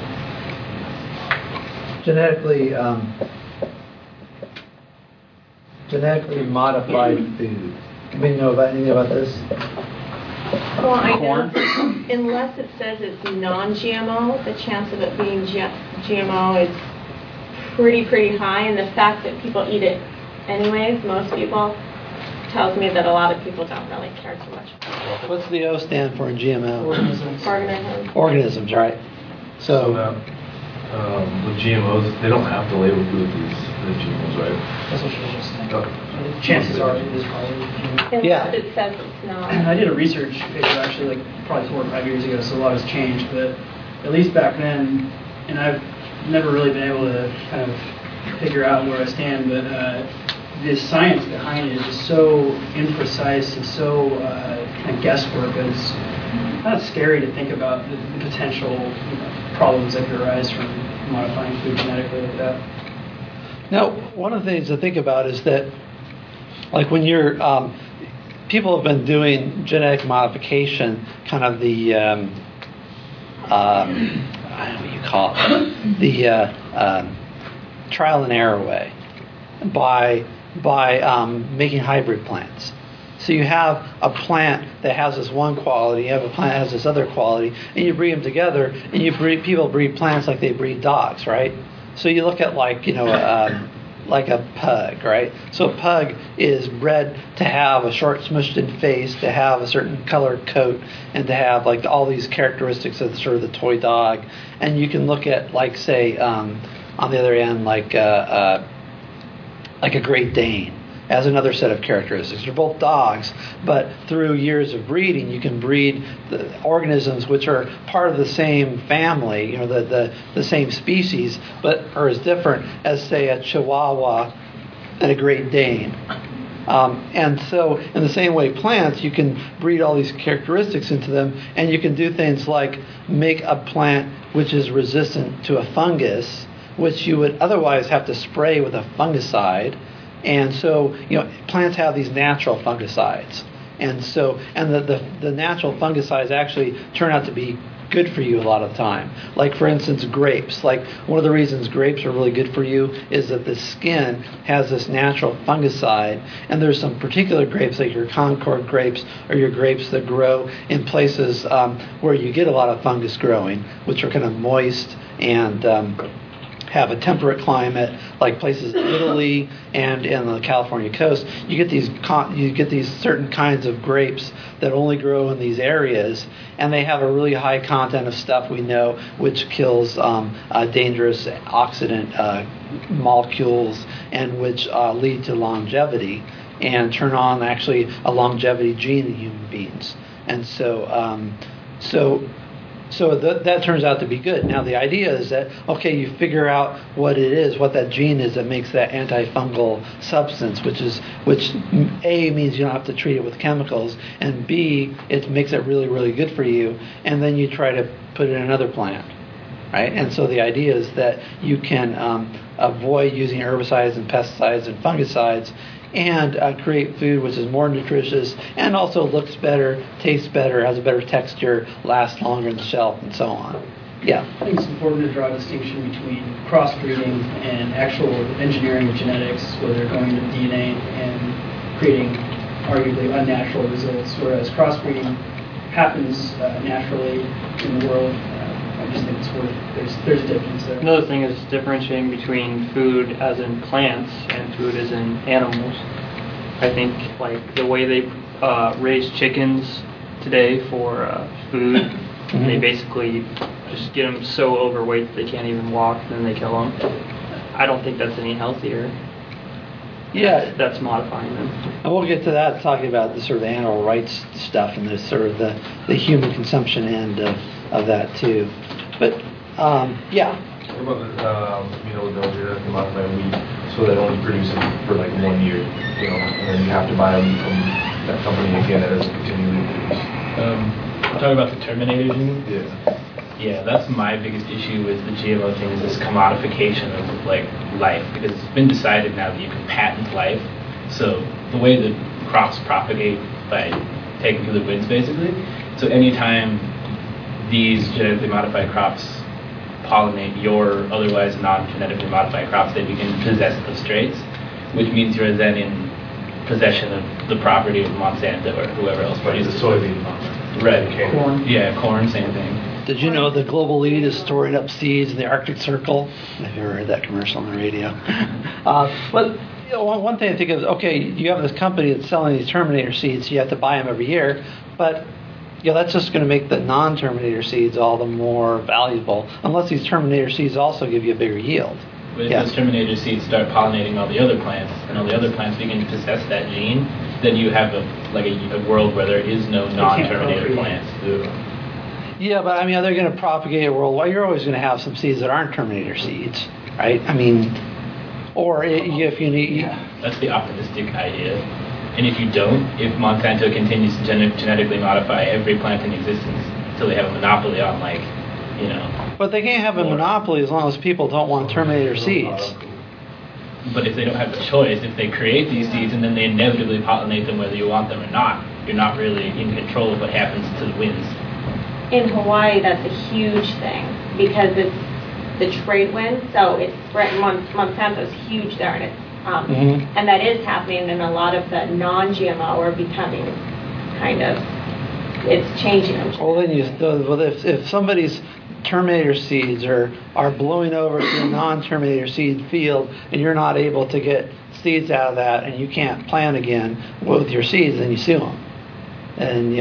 Genetically modified food. Anybody know anything about this? Well, I know unless it says it's non-GMO, the chance of it being GMO is pretty high, and the fact that people eat it anyways, most people, tells me that a lot of people don't really care too much. What's the O stand for in GMO? Organisms. Organisms, right. So with GMOs, they don't have to label food these GMOs, right? That's what she was just saying. Chances are it is probably. Unless it says it's not. I did a research paper actually, probably 4 or 5 years ago, so a lot has changed. But at least back then, and I've never really been able to kind of figure out where I stand, but the science behind it is so imprecise and so kind of guesswork that it's kind of scary to think about the potential problems that could arise from modifying food genetically like that. Now, one of the things to think about is that, like when you're, people have been doing genetic modification, kind of the, I don't know what you call it, the trial and error way, by making hybrid plants. So you have a plant that has this one quality, you have a plant that has this other quality, and you breed them together, and people breed plants like they breed dogs, right? So you look at like like a pug, right? So a pug is bred to have a short, smushed-in face, to have a certain colored coat, and to have like all these characteristics of sort of the toy dog. And you can look at, like, say, on the other end, like a Great Dane as another set of characteristics. They're both dogs, but through years of breeding, you can breed the organisms which are part of the same family, the same species, but are as different as, say, a Chihuahua and a Great Dane. And so, in the same way, plants, you can breed all these characteristics into them, and you can do things like make a plant which is resistant to a fungus, which you would otherwise have to spray with a fungicide. And so, plants have these natural fungicides. And so, the natural fungicides actually turn out to be good for you a lot of the time. Like, for instance, grapes. Like, one of the reasons grapes are really good for you is that the skin has this natural fungicide. And there's some particular grapes, like your Concord grapes or your grapes that grow in places where you get a lot of fungus growing, which are kind of moist and have a temperate climate, like places in Italy and in the California coast. You get these certain kinds of grapes that only grow in these areas, and they have a really high content of stuff we know which kills dangerous oxidant molecules and which lead to longevity and turn on actually a longevity gene in human beings. And so that turns out to be good. Now, the idea is that, okay, you figure out what it is, what that gene is that makes that antifungal substance, which A, means you don't have to treat it with chemicals, and B, it makes it really, really good for you, and then you try to put it in another plant, right? And so the idea is that you can avoid using herbicides and pesticides and fungicides and create food which is more nutritious and also looks better, tastes better, has a better texture, lasts longer on the shelf, and so on. Yeah. I think it's important to draw a distinction between crossbreeding and actual engineering of genetics, where they're going to DNA and creating arguably unnatural results, whereas crossbreeding happens naturally in the world. I just think there's a difference there. Another thing is differentiating between food as in plants and food as in animals. I think like the way they raise chickens today for food, they basically just get them so overweight that they can't even walk, and then they kill them. I don't think that's any healthier. Yeah, that's modifying them. And we'll get to that, talking about the sort of animal rights stuff and the sort of the human consumption end of that too. But yeah. What about the genetically modified wheat, so that only produces for like 1 year, and then you have to buy them from that company again as continually produced. Talking about the Terminator gene. Yeah, that's my biggest issue with the GMO thing, is this commodification of like life, because it's been decided now that you can patent life. So the way that crops propagate by taking through the winds, basically. So anytime these genetically modified crops pollinate your otherwise non-genetically modified crops, they begin to possess those traits, which means you're then in possession of the property of Monsanto or whoever else produces soybean. Right. Corn. Yeah, corn, same thing. Did you know the global elite is storing up seeds in the Arctic Circle? I've never heard that commercial on the radio. But one thing I think is, okay, you have this company that's selling these Terminator seeds, so you have to buy them every year, but that's just going to make the non-Terminator seeds all the more valuable, unless these Terminator seeds also give you a bigger yield. But if those Terminator seeds start pollinating all the other plants, and all the other plants begin to possess that gene, then you have a world where there is no non-Terminator plants. Yeah, but I mean, are they going to propagate a world? Well, you're always going to have some seeds that aren't Terminator seeds, right? I mean, or if you need... That's the optimistic idea. And if you don't, if Monsanto continues to genetically modify every plant in existence until they have a monopoly on, But they can't have a monopoly as long as people don't want Terminator seeds. But if they don't have the choice, if they create these seeds and then they inevitably pollinate them whether you want them or not, you're not really in control of what happens to the winds. In Hawaii, that's a huge thing because it's the trade wind. So it's Monsanto's huge there, and it's and that is happening. And a lot of the non-GMO are becoming kind of, it's changing them. Well, then if somebody's Terminator seeds are blowing over to a non-Terminator seed field, and you're not able to get seeds out of that, and you can't plant again with your seeds, then you sue them. And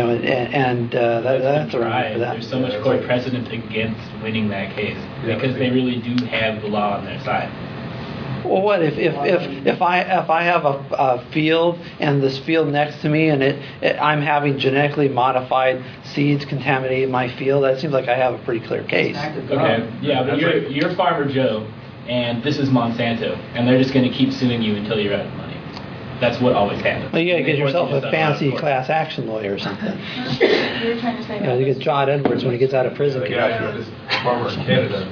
that's right. There's so much court precedent against winning that case because they really do have the law on their side. Well, what if I have a field and this field next to me and I'm having genetically modified seeds contaminate my field? That seems like I have a pretty clear case. Okay, yeah, but you're Farmer Joe, and this is Monsanto, and they're just going to keep suing you until you're out of money. That's what always happens. Well, you got to get yourself a fancy class action lawyer or something. You were trying to say You get John Edwards when he gets out of prison. This farmer in Canada,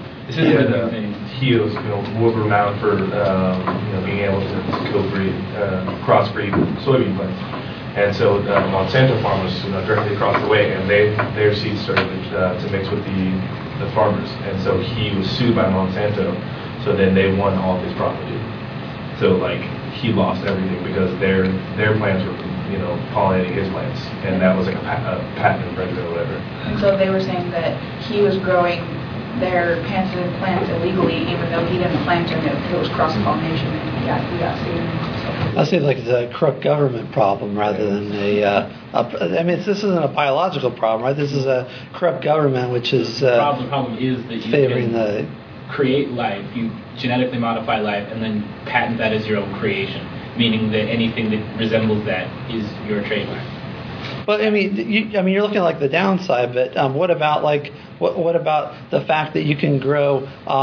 he was world renowned for being able to crossbreed soybean plants. And so Monsanto farmers directly across the way, and their seeds started to mix with the farmers. And so he was sued by Monsanto. So then they won all of his property. So he lost everything because their plants were pollinating his plants, and that was like a patent infringement or whatever. And so they were saying that he was growing their patented plants illegally, even though he didn't plant them. It was cross-pollination, and he got sued. That seems like it's a corrupt government problem rather than this isn't a biological problem, right? This is a corrupt government, which is the problem is that you favoring can create life, you genetically modify life, and then patent that as your own creation, meaning that anything that resembles that is your trademark. But you're looking at the downside. But what about what about the fact that you can grow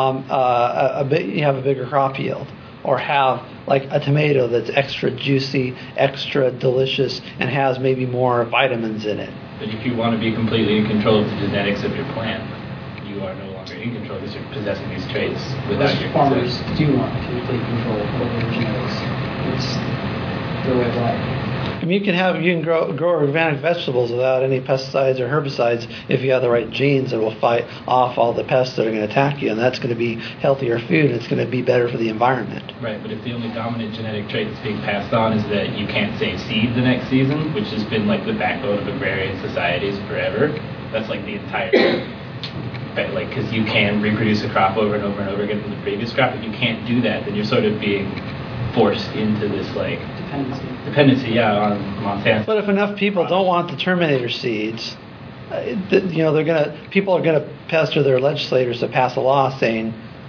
you have a bigger crop yield, or have a tomato that's extra juicy, extra delicious, and has maybe more vitamins in it? But if you want to be completely in control of the genetics of your plant, you are no longer in control because you're possessing these traits without your farmers do want complete control over their genetics. It's their way of life. You can grow organic vegetables without any pesticides or herbicides if you have the right genes that will fight off all the pests that are going to attack you, and that's going to be healthier food, and it's going to be better for the environment. Right, but if the only dominant genetic trait that's being passed on is that you can't save seed the next season, which has been the backbone of agrarian societies forever, that's the entire because you can reproduce a crop over and over and over again from the previous crop. If you can't do that, then you're sort of being forced into this dependency on Monsanto. But if enough people don't want the Terminator seeds, people are gonna pester their legislators to pass a law saying,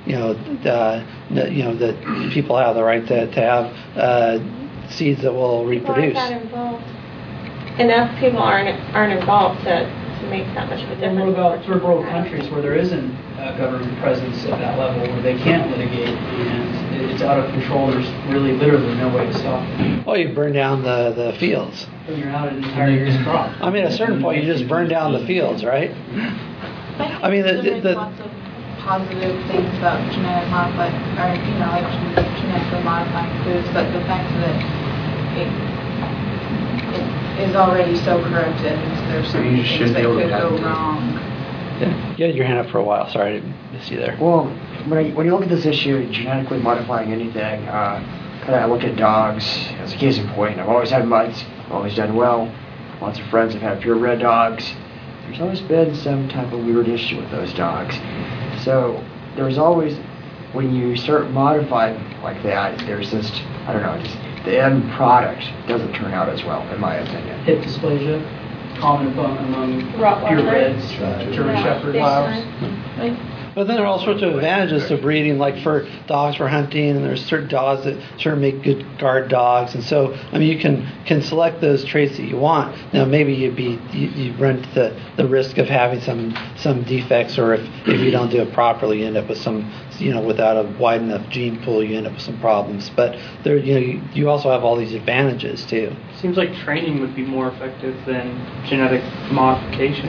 that people have the right to have seeds that will reproduce. Why is that involved? Enough people aren't involved to make that much of a difference. And what about third world countries where there isn't a government presence at that level, where they can't litigate and it's out of control? There's really literally no way to stop it. Well, you burn down the fields. Then you're out an entire year's crop. At a certain point, you just burn down the fields, right? There's lots of positive things about genetically modifying foods, but the fact that it is already so corrupted, there's so many things that could go wrong. Yeah, you had your hand up for a while. Sorry, I didn't miss you there. Well, when you look at this issue of genetically modifying anything, I look at dogs as a case in point. I've always had mutts, I've always done well. Lots of friends have had purebred dogs. There's always been some type of weird issue with those dogs. So there's always, when you start modifying like that, there's just the end product doesn't turn out as well, in my opinion. Hip dysplasia, common among purebreds, German Shepherd dogs. But then there are all sorts of advantages to breeding, like for dogs for hunting, and there's certain dogs that sort of make good guard dogs, and so you can select those traits that you want. Now maybe you run the risk of having some defects, or if you don't do it properly, you end up with some without a wide enough gene pool, you end up with some problems. But there you also have all these advantages too. Seems like training would be more effective than genetic modification.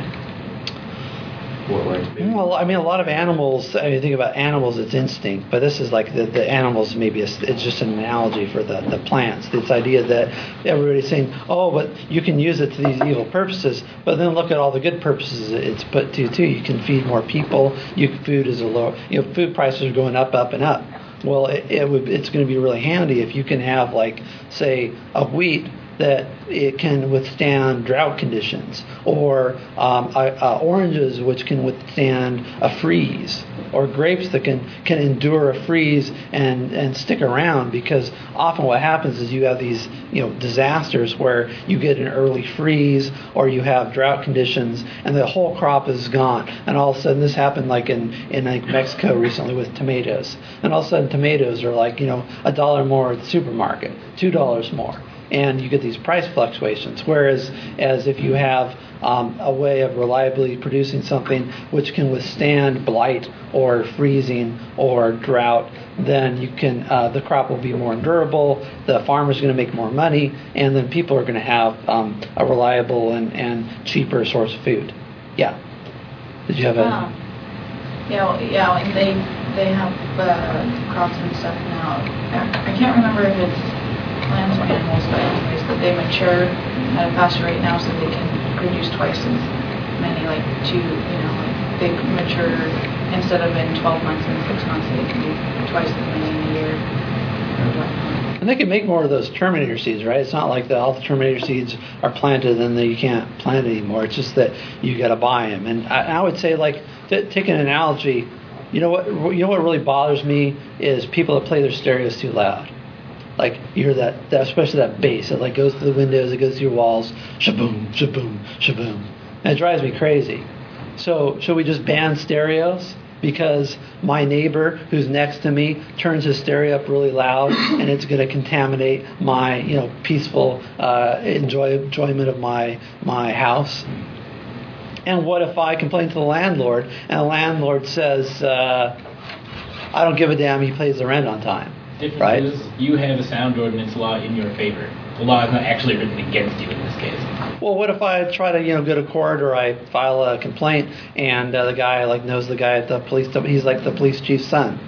Well, a lot of animals, you think about animals, it's instinct, but this is the animals, maybe it's just an analogy for the plants. This idea that everybody's saying, oh, but you can use it to these evil purposes, but then look at all the good purposes it's put to too. You can feed more people, food is food prices are going up, and up. Well, it's going to be really handy if you can have, say, a wheat that it can withstand drought conditions, or oranges which can withstand a freeze, or grapes that can endure a freeze and stick around, because often what happens is you have these disasters where you get an early freeze or you have drought conditions and the whole crop is gone, and all of a sudden this happened like in Mexico recently with tomatoes, and all of a sudden tomatoes are like $1 more at the supermarket, $2 more, and you get these price fluctuations. Whereas if you have a way of reliably producing something which can withstand blight or freezing or drought, then you can the crop will be more durable, the farmer's going to make more money, and then people are going to have a reliable and cheaper source of food. Yeah. Did you have a... and they have crops and stuff now. I can't remember if it's plants or animals, but anyways, that they mature at a faster rate now, so they can produce twice as many, like big mature, instead of in 12 months and 6 months, they can do twice as many in a year. And they can make more of those Terminator seeds, right? It's not like all the Terminator seeds are planted and then you can't plant anymore. It's just that you got to buy them. And I would say, like, take an analogy. You know what really bothers me is people that play their stereos too loud. Like, you hear that especially that bass. It like goes through the windows, it goes through your walls, shaboom, shaboom, shaboom. And it drives me crazy. So should we just ban stereos? Because my neighbor who's next to me turns his stereo up really loud, and it's going to contaminate my peaceful enjoyment of my house. And what if I complain to the landlord, and the landlord says, I don't give a damn, he pays the rent on time? Difference right? is you have a sound ordinance law in your favor. The law is not actually written against you in this case. Well, what if I try to go to court, or I file a complaint, and the guy knows the guy at the police department, he's like the police chief's son.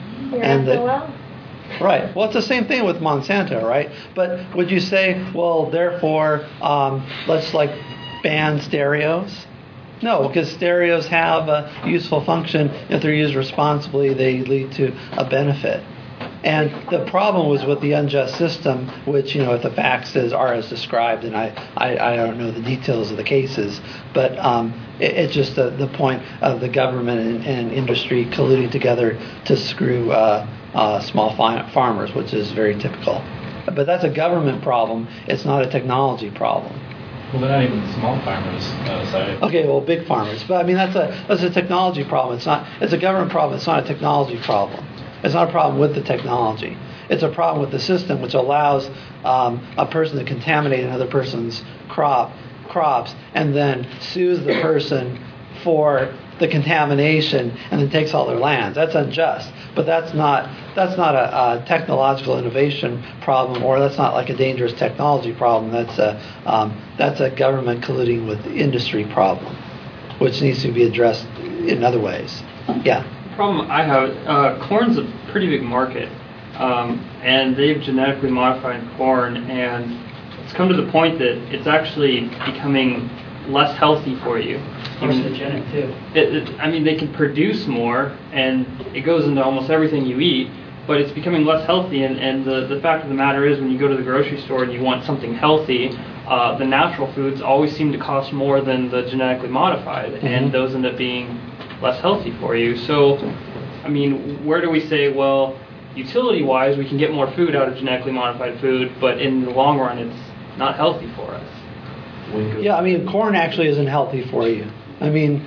Right. Well, it's the same thing with Monsanto, right? But would you say, well, therefore, let's ban stereos? No, because stereos have a useful function. If they're used responsibly, they lead to a benefit. And the problem was with the unjust system, which, if the facts are as described, and I don't know the details of the cases, but it's just the point of the government and industry colluding together to screw small farmers, which is very typical. But that's a government problem. It's not a technology problem. Well, they're not even small farmers. Okay, well, big farmers. But I mean, that's a technology problem. It's a government problem. It's not a technology problem. It's not a problem with the technology. It's a problem with the system, which allows a person to contaminate another person's crops and then sues the person for the contamination and then takes all their lands. That's unjust. But that's not a technological innovation problem, or that's not like a dangerous technology problem. That's a government colluding with the industry problem, which needs to be addressed in other ways. Yeah. Problem I have, corn's a pretty big market, and they've genetically modified corn, and it's come to the point that it's actually becoming less healthy for you. Carcinogenic too. They can produce more, and it goes into almost everything you eat, but it's becoming less healthy, and the fact of the matter is, when you go to the grocery store and you want something healthy, the natural foods always seem to cost more than the genetically modified, and those end up being less healthy for you. So, where do we say, well, utility-wise, we can get more food out of genetically modified food, but in the long run, it's not healthy for us? Yeah, corn actually isn't healthy for you. In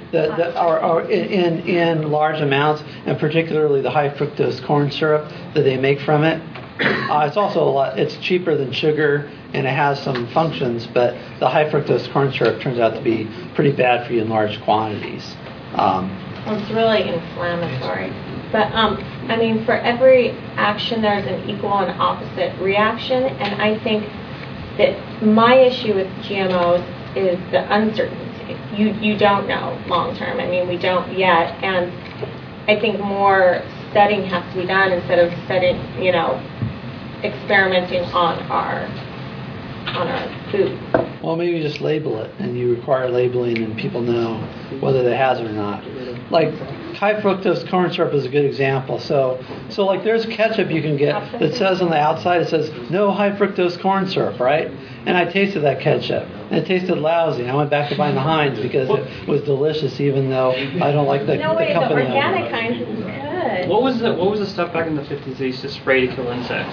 large amounts, and particularly the high fructose corn syrup that they make from it. It's also it's cheaper than sugar, and it has some functions, but the high fructose corn syrup turns out to be pretty bad for you in large quantities. It's really inflammatory. But, for every action, there's an equal and opposite reaction. And I think that my issue with GMOs is the uncertainty. You don't know long term. We don't yet. And I think more studying has to be done instead of experimenting on our on our food. Well, maybe just label it, and you require labeling, and people know whether it has it or not. Like high fructose corn syrup is a good example. So like there's ketchup you can get that says on the outside, it says no high fructose corn syrup, right? And I tasted that ketchup, and it tasted lousy. I went back to buying the Heinz because it was delicious, even though I don't like the company. The organic Heinz is good. What was the stuff back in the 50s they used to spray to kill insects?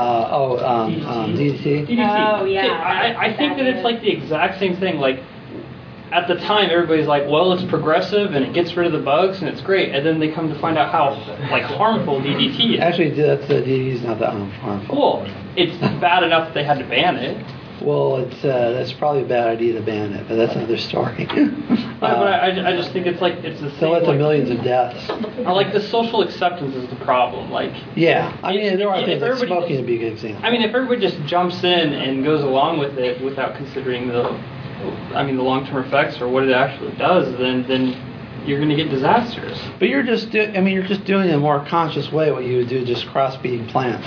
DDT. Oh, yeah. I think that it's like the exact same thing. Like, at the time, everybody's like, well, it's progressive and it gets rid of the bugs and it's great. And then they come to find out how harmful DDT is. Actually, that's the DDT is not that harmful. Well, it's bad enough that they had to ban it. Well, that's probably a bad idea to ban it, but that's another story. But I just think it's the same. So led to millions of deaths. Like the social acceptance is the problem. Yeah, I mean there are things like smoking would be a good example. I mean, if everybody just jumps in and goes along with it without considering the long-term effects or what it actually does, then you're going to get disasters. But you're just doing it in a more conscious way. What you would do, just crossbreeding plants.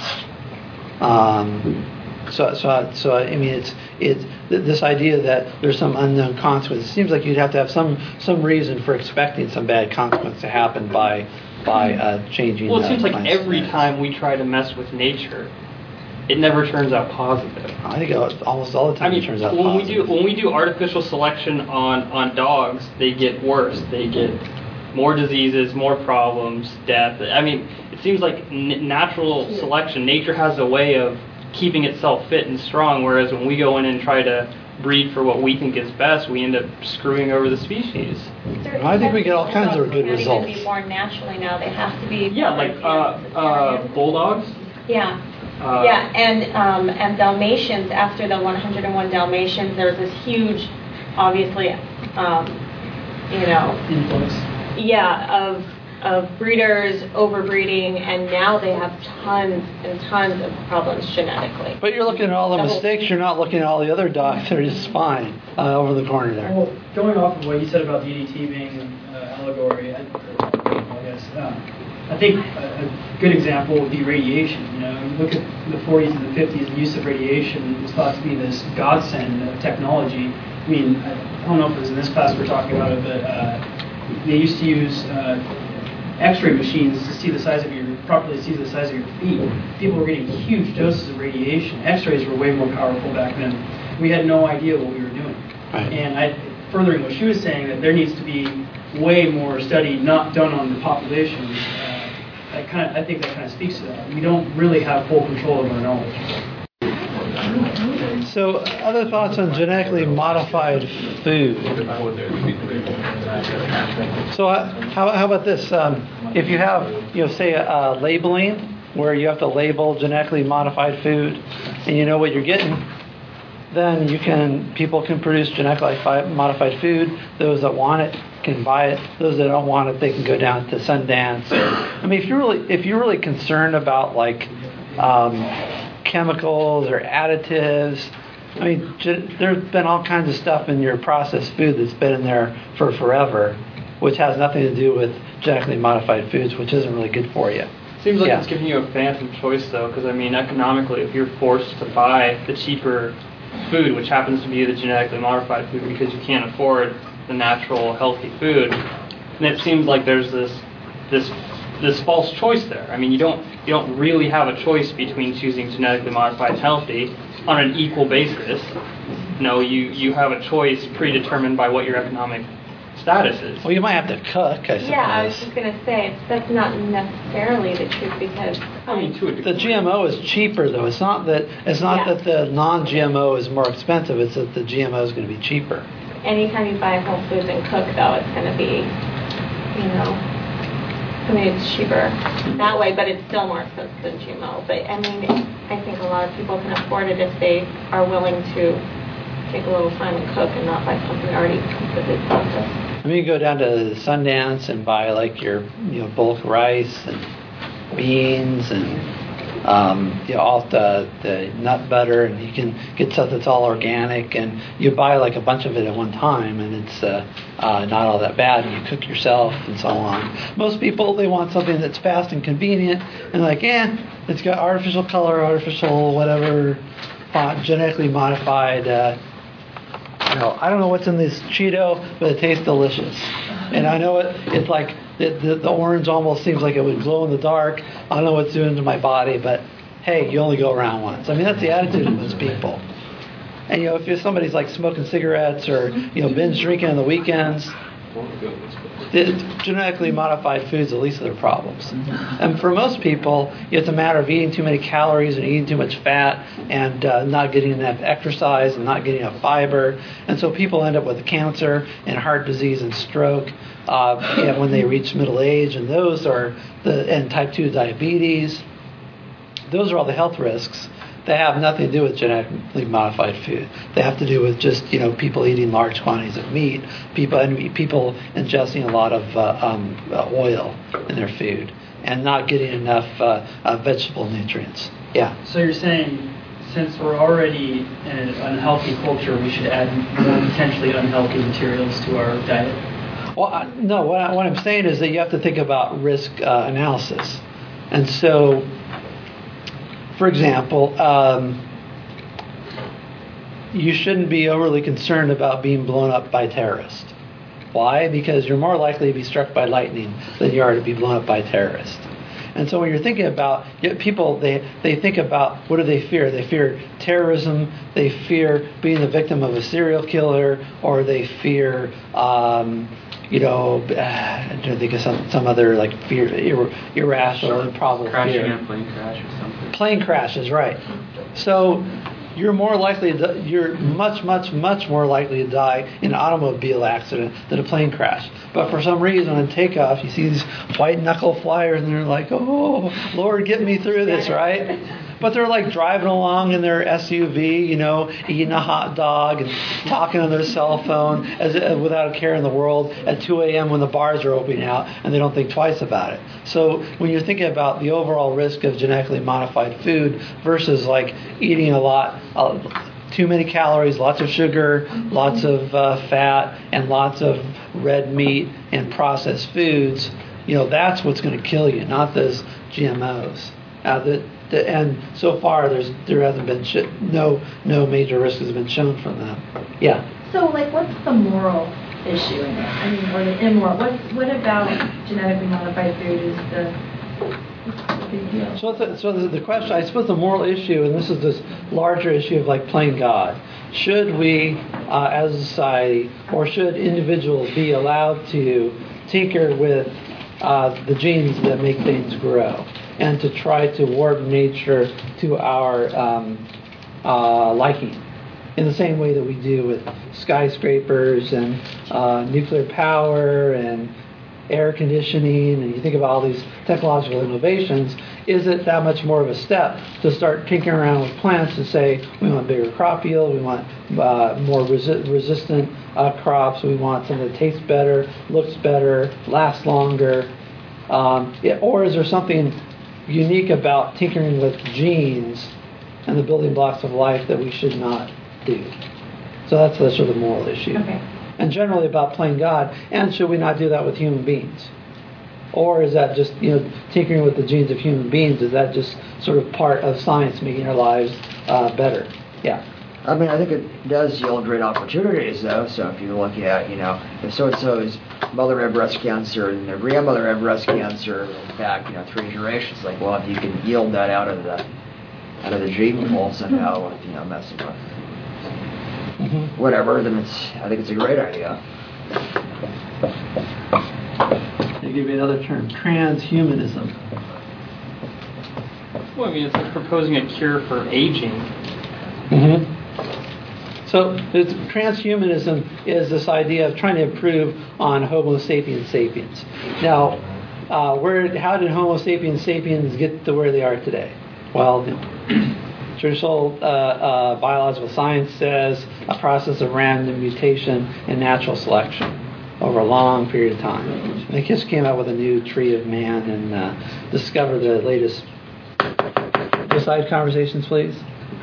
So I mean, it's this idea that there's some unknown consequence. It seems like you'd have to have some reason for expecting some bad consequence to happen by changing. Well, it seems like every time we try to mess with nature, it never turns out positive. I think almost all the time it turns out positive. When we do artificial selection on dogs, they get worse. They get more diseases, more problems, death. I mean, it seems like natural selection, nature has a way of keeping itself fit and strong, whereas when we go in and try to breed for what we think is best, we end up screwing over the species. I think we get all kinds of good results. They be born naturally now. They have to be. Yeah, like bulldogs. Yeah. And Dalmatians. After the 101 Dalmatians, there was this huge, obviously, influx. Yeah, of breeders overbreeding, and now they have tons and tons of problems genetically. But you're looking at all the mistakes. You're not looking at all the other dogs that are just fine over the corner there. Well, going off of what you said about DDT being an allegory, I think a good example would be radiation. You look at the 40s and the 50s, the use of radiation was thought to be this godsend of technology. I mean, I don't know if it was in this class we're talking about it, but they used to use X-ray machines to properly see the size of your feet. People were getting huge doses of radiation. X-rays were way more powerful back then. We had no idea what we were doing. Right. And furthering what she was saying, that there needs to be way more study not done on the populations. I think that kind of speaks to that. We don't really have full control of our knowledge. So, other thoughts on genetically modified food? So, how about this? If you have, say, labeling where you have to label genetically modified food, and you know what you're getting, then people can produce genetically modified food. Those that want it can buy it. Those that don't want it, they can go down to Sundance. I mean, if you're really concerned about chemicals or additives, I mean, there's been all kinds of stuff in your processed food that's been in there for forever, which has nothing to do with genetically modified foods, which isn't really good for you. Seems like it's giving you a phantom choice, though, because, I mean, economically, if you're forced to buy the cheaper food, which happens to be the genetically modified food because you can't afford the natural, healthy food, then it seems like there's this false choice there. I mean, you don't really have a choice between choosing genetically modified and healthy on an equal basis. No, you have a choice predetermined by what your economic status is. Well, you might have to cook, I suppose. Yeah, I was just going to say, that's not necessarily the truth because... the GMO is cheaper, though. It's not that the non-GMO is more expensive. It's that the GMO is going to be cheaper. Anytime you buy Whole Foods and cook, though, it's going to be, it's cheaper that way, but it's still more expensive than GMO. But, I mean, I think a lot of people can afford it if they are willing to take a little time and cook and not buy something already completely processed. I mean, you go down to Sundance and buy your bulk rice and beans and all the nut butter, and you can get stuff that's all organic, and you buy a bunch of it at one time, and it's not all that bad, and you cook yourself and so on. Most people, they want something that's fast and convenient, and it's got artificial color, artificial whatever, genetically modified. I don't know what's in this Cheeto, but it tastes delicious. And I know it's like the orange almost seems like it would glow in the dark. I don't know what it's doing to my body, but hey, you only go around once. I mean, that's the attitude of most people. And if somebody's like smoking cigarettes or binge drinking on the weekends, genetically modified foods are the least of their problems. And for most people, it's a matter of eating too many calories and eating too much fat and not getting enough exercise and not getting enough fiber. And so people end up with cancer and heart disease and stroke when they reach middle age. And those are and type 2 diabetes. Those are all the health risks. They have nothing to do with genetically modified food. They have to do with just people eating large quantities of meat, people ingesting a lot of oil in their food, and not getting enough vegetable nutrients. Yeah. So you're saying, since we're already in an unhealthy culture, we should add more potentially unhealthy materials to our diet? Well, no. What I'm saying is that you have to think about risk analysis, and so. For example, you shouldn't be overly concerned about being blown up by terrorists. Why? Because you're more likely to be struck by lightning than you are to be blown up by terrorists. And so when you're thinking about people, they think about what do they fear? They fear terrorism. They fear being the victim of a serial killer, or they fear I'm trying to think of some other like fear, irrational, improbable fear. Crashing in a plane crash or something. Plane crashes, right? So you're more likely you're much more likely to die in an automobile accident than a plane crash. But for some reason on takeoff, you see these white knuckle flyers, and they're like, "Oh, Lord, get me through this," right? But they're like driving along in their SUV, eating a hot dog and talking on their cell phone without a care in the world at 2 a.m. when the bars are opening out, and they don't think twice about it. So when you're thinking about the overall risk of genetically modified food versus like eating a lot, too many calories, lots of sugar, lots of fat, and lots of red meat and processed foods, that's what's going to kill you, not those GMOs. And so far, there hasn't been no major risk has been shown from them. Yeah. So, what's the moral issue in it? I mean, or the immoral? What about genetically modified food is the big deal? So the question, I suppose, the moral issue, and this is this larger issue of playing God. Should we, as a society, or should individuals be allowed to tinker with the genes that make things grow, and to try to warp nature to our liking, in the same way that we do with skyscrapers and nuclear power and air conditioning, and you think about all these technological innovations? Is it that much more of a step to start tinkering around with plants and say, we want bigger crop yield, we want more resistant crops, we want something that tastes better, looks better, lasts longer? Or is there something unique about tinkering with genes and the building blocks of life that we should not do? So that's the sort of moral issue. Okay. And generally about playing God. And should we not do that with human beings? Or is that just, tinkering with the genes of human beings, is that just sort of part of science making our lives better? Yeah. I mean, I think it does yield great opportunities, though. So if you look at, if so-and-so's mother had breast cancer and their grandmother had breast cancer, in fact, 3 generations, well, if you can yield that out of the gene pool somehow with, messing with whatever, then I think it's a great idea. They give you another term, transhumanism. Well, it's like proposing a cure for aging. Mm-hmm. So transhumanism is this idea of trying to improve on Homo sapiens sapiens. Now, how did Homo sapiens sapiens get to where they are today? Well, traditional biological science says a process of random mutation and natural selection over a long period of time. And they just came out with a new tree of man and discovered the latest. Side conversations, please.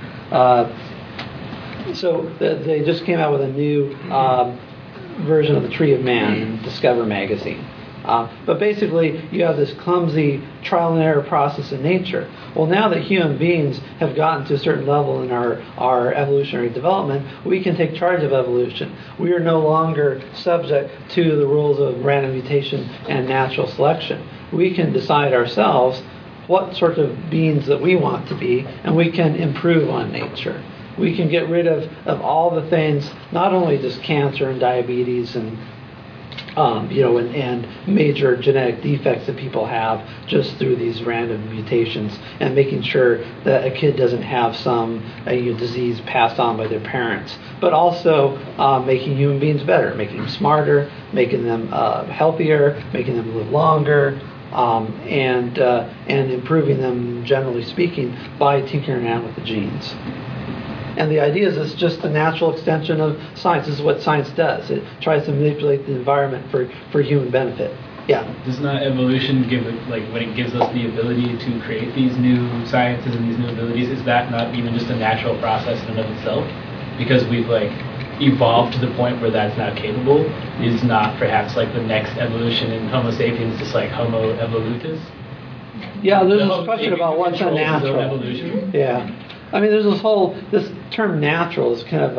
So they just came out with a new version of the Tree of Man in Discover magazine. But basically, you have this clumsy trial and error process in nature. Well, now that human beings have gotten to a certain level in our evolutionary development, we can take charge of evolution. We are no longer subject to the rules of random mutation and natural selection. We can decide ourselves what sort of beings that we want to be, and we can improve on nature. We can get rid of all the things, not only just cancer and diabetes and and major genetic defects that people have just through these random mutations, and making sure that a kid doesn't have some disease passed on by their parents, but also making human beings better, making them smarter, making them healthier, making them live longer, and improving them, generally speaking, by tinkering around with the genes. And the idea is it's just a natural extension of science. This is what science does. It tries to manipulate the environment for human benefit. Yeah. Does not evolution give it, when it gives us the ability to create these new sciences and these new abilities, is that not even just a natural process in and of itself? Because we've evolved to the point where that's not capable. Is not perhaps the next evolution in Homo sapiens just Homo evolutus? Yeah, there's this question about what's unnatural. Evolution. Yeah. I mean, there's this term natural is kind of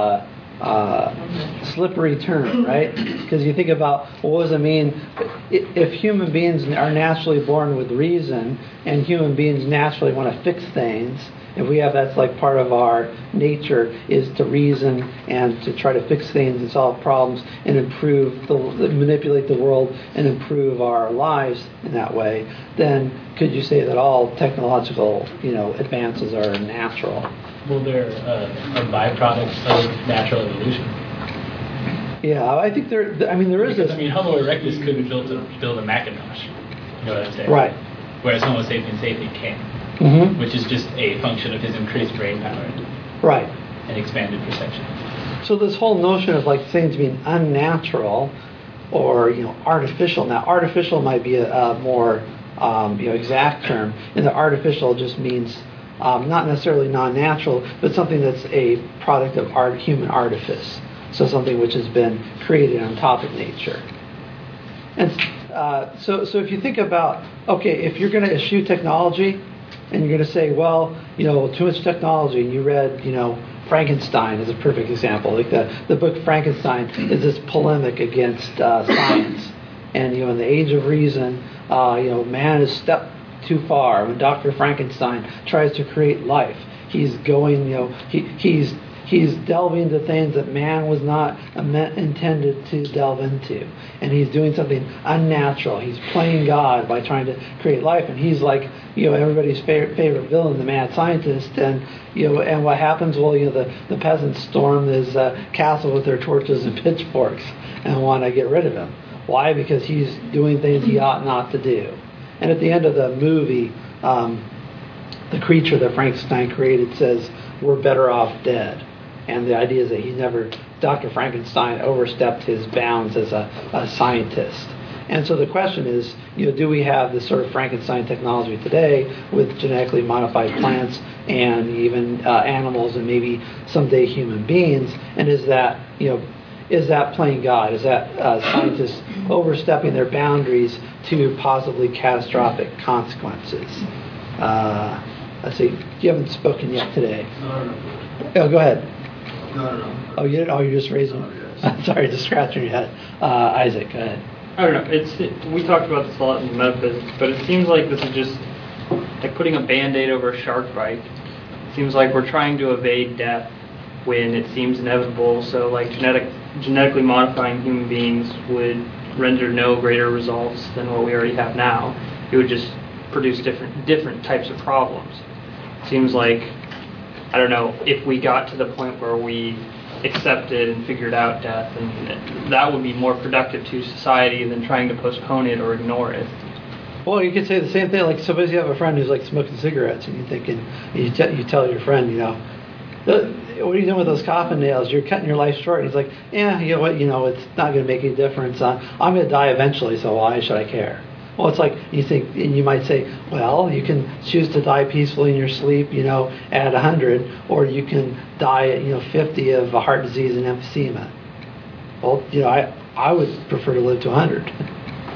a slippery term, right? Because you think about, what does it mean if human beings are naturally born with reason, and human beings naturally want to fix things? If we have that's part of our nature is to reason and to try to fix things and solve problems and manipulate the world and improve our lives in that way, then could you say that all technological advances are natural? Well, they're a byproduct of natural evolution. Yeah, I think there is this. Homo erectus couldn't build a Macintosh. You know what I'm saying? Right. Whereas Homo sapiens can. Mm-hmm. Which is just a function of his increased brain power. Right. And expanded perception. So this whole notion of things being unnatural or artificial. Now, artificial might be a more exact term, and the artificial just means not necessarily non-natural, but something that's a product of human artifice. So something which has been created on top of nature. And so if you think about, if you're going to eschew technology, and you're going to say, well, too much technology, and you read, Frankenstein is a perfect example. The book Frankenstein is this polemic against science. And, in the age of reason, man has stepped too far. When Dr. Frankenstein tries to create life, he's going, he's delving into things that man was not intended to delve into. And he's doing something unnatural. He's playing God by trying to create life. And he's everybody's favorite villain, the mad scientist. And, and what happens? Well, the peasants storm his castle with their torches and pitchforks and want to get rid of him. Why? Because he's doing things he ought not to do. And at the end of the movie, the creature that Frankenstein created says, "We're better off dead." And the idea is that Dr. Frankenstein overstepped his bounds as a scientist. And so the question is, do we have this sort of Frankenstein technology today with genetically modified plants and even animals and maybe someday human beings? And is that playing God? Is that scientists overstepping their boundaries to possibly catastrophic consequences? Let's see. You haven't spoken yet today. No. Oh, go ahead. No. Oh, you did? Oh, you're just raising. Sorry, just scratching your head. Isaac, go ahead. I don't know. We talked about this a lot in metaphysics, but it seems like this is just putting a Band-Aid over a shark bite. It seems like we're trying to evade death when it seems inevitable. So, genetically modifying human beings would render no greater results than what we already have now. It would just produce different types of problems. It seems like, I don't know, if we got to the point where we accepted and figured out death, and that would be more productive to society than trying to postpone it or ignore it. Well, you could say the same thing. Suppose you have a friend who's smoking cigarettes, and you tell your friend, what are you doing with those coffin nails? You're cutting your life short. And he's like, yeah, you know what? It's not going to make any difference. I'm going to die eventually, so why should I care? Well, it's you think, and you might say, well, you can choose to die peacefully in your sleep, at 100, or you can die at, 50 of a heart disease and emphysema. Well, I would prefer to live to 100.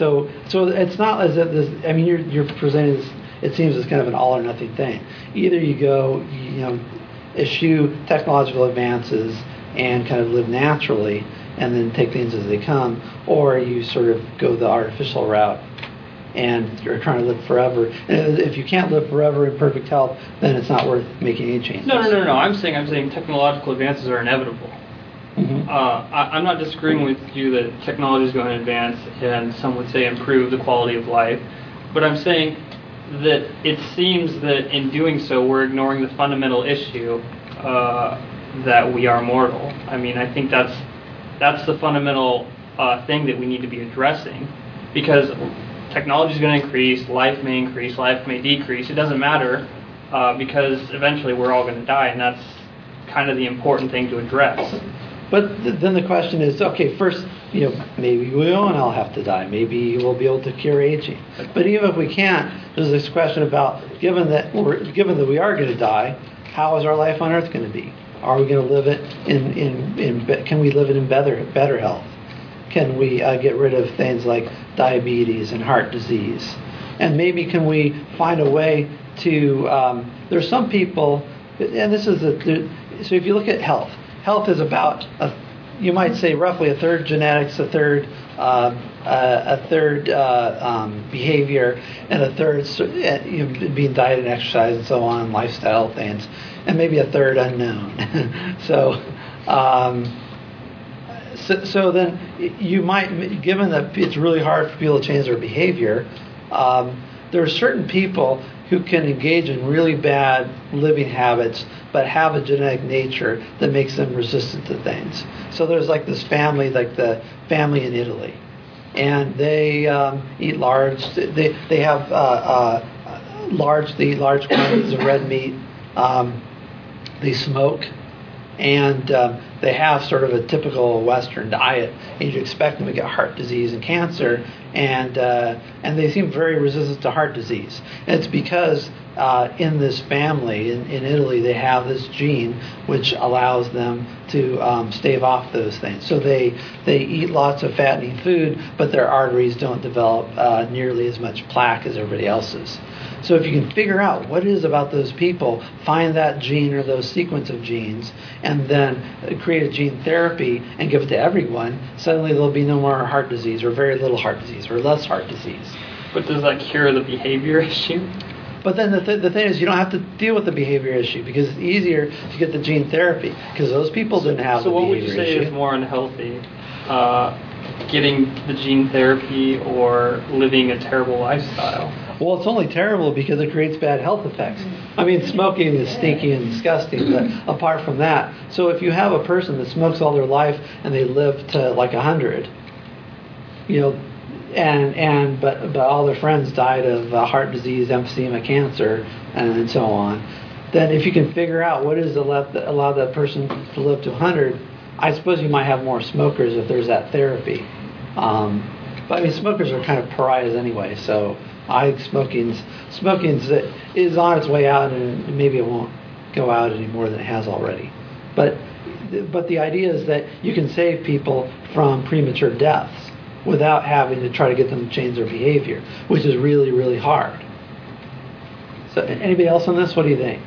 so it's not as if this. I mean, you're presenting this. It seems as kind of an all or nothing thing. Either you go, eschew technological advances and kind of live naturally, and then take things as they come, or you sort of go the artificial route and you're trying to live forever. And if you can't live forever in perfect health, then it's not worth making any changes. No. I'm saying technological advances are inevitable. Mm-hmm. I'm not disagreeing with you that technology is going to advance and some would say improve the quality of life, but I'm saying that it seems that in doing so we're ignoring the fundamental issue that we are mortal. I mean, I think that's the fundamental thing that we need to be addressing, because technology is going to increase, life may decrease. It doesn't matter because eventually we're all going to die, and that's kind of the important thing to address. But then the question is, okay, first, maybe we won't all have to die. Maybe we'll be able to cure aging. But even if we can't, there's this question about, given that we are going to die, how is our life on Earth going to be? Are we going to live it can we live it in better health? Can we get rid of things like diabetes and heart disease? And maybe can we find a way to, there's some people, and this is, so if you look at health is about, you might say roughly a third genetics, a third behavior, and a third being diet and exercise and so on, lifestyle things, and maybe a third unknown. So then you might, given that it's really hard for people to change their behavior, there are certain people who can engage in really bad living habits but have a genetic nature that makes them resistant to things. So there's like this family, like the family in Italy, and they eat large. They have they eat large quantities of red meat. They smoke, and they have sort of a typical Western diet, and you'd expect them to get heart disease and cancer, and they seem very resistant to heart disease. And it's because in this family in Italy, they have this gene which allows them to stave off those things. So they eat lots of fattening food, but their arteries don't develop nearly as much plaque as everybody else's. So if you can figure out what it is about those people, find that gene or those sequence of genes, and then create a gene therapy and give it to everyone, suddenly there'll be no more heart disease, or very little heart disease, or less heart disease. But does that cure the behavior issue? But then the thing is, you don't have to deal with the behavior issue, because it's easier to get the gene therapy, because those people didn't have the behavior issue. So what would you say is more unhealthy? Getting the gene therapy or living a terrible lifestyle? Well, it's only terrible because it creates bad health effects. I mean, smoking is stinky and disgusting, but apart from that, so if you have a person that smokes all their life and they live to like 100, but all their friends died of heart disease, emphysema, cancer, and so on, then if you can figure out what is allow that person to live to 100, I suppose you might have more smokers if there's that therapy. But I mean, smokers are kind of pariahs anyway, so I think smoking is on its way out, and maybe it won't go out any more than it has already. But the idea is that you can save people from premature deaths without having to try to get them to change their behavior, which is really, really hard. So anybody else on this? What do you think?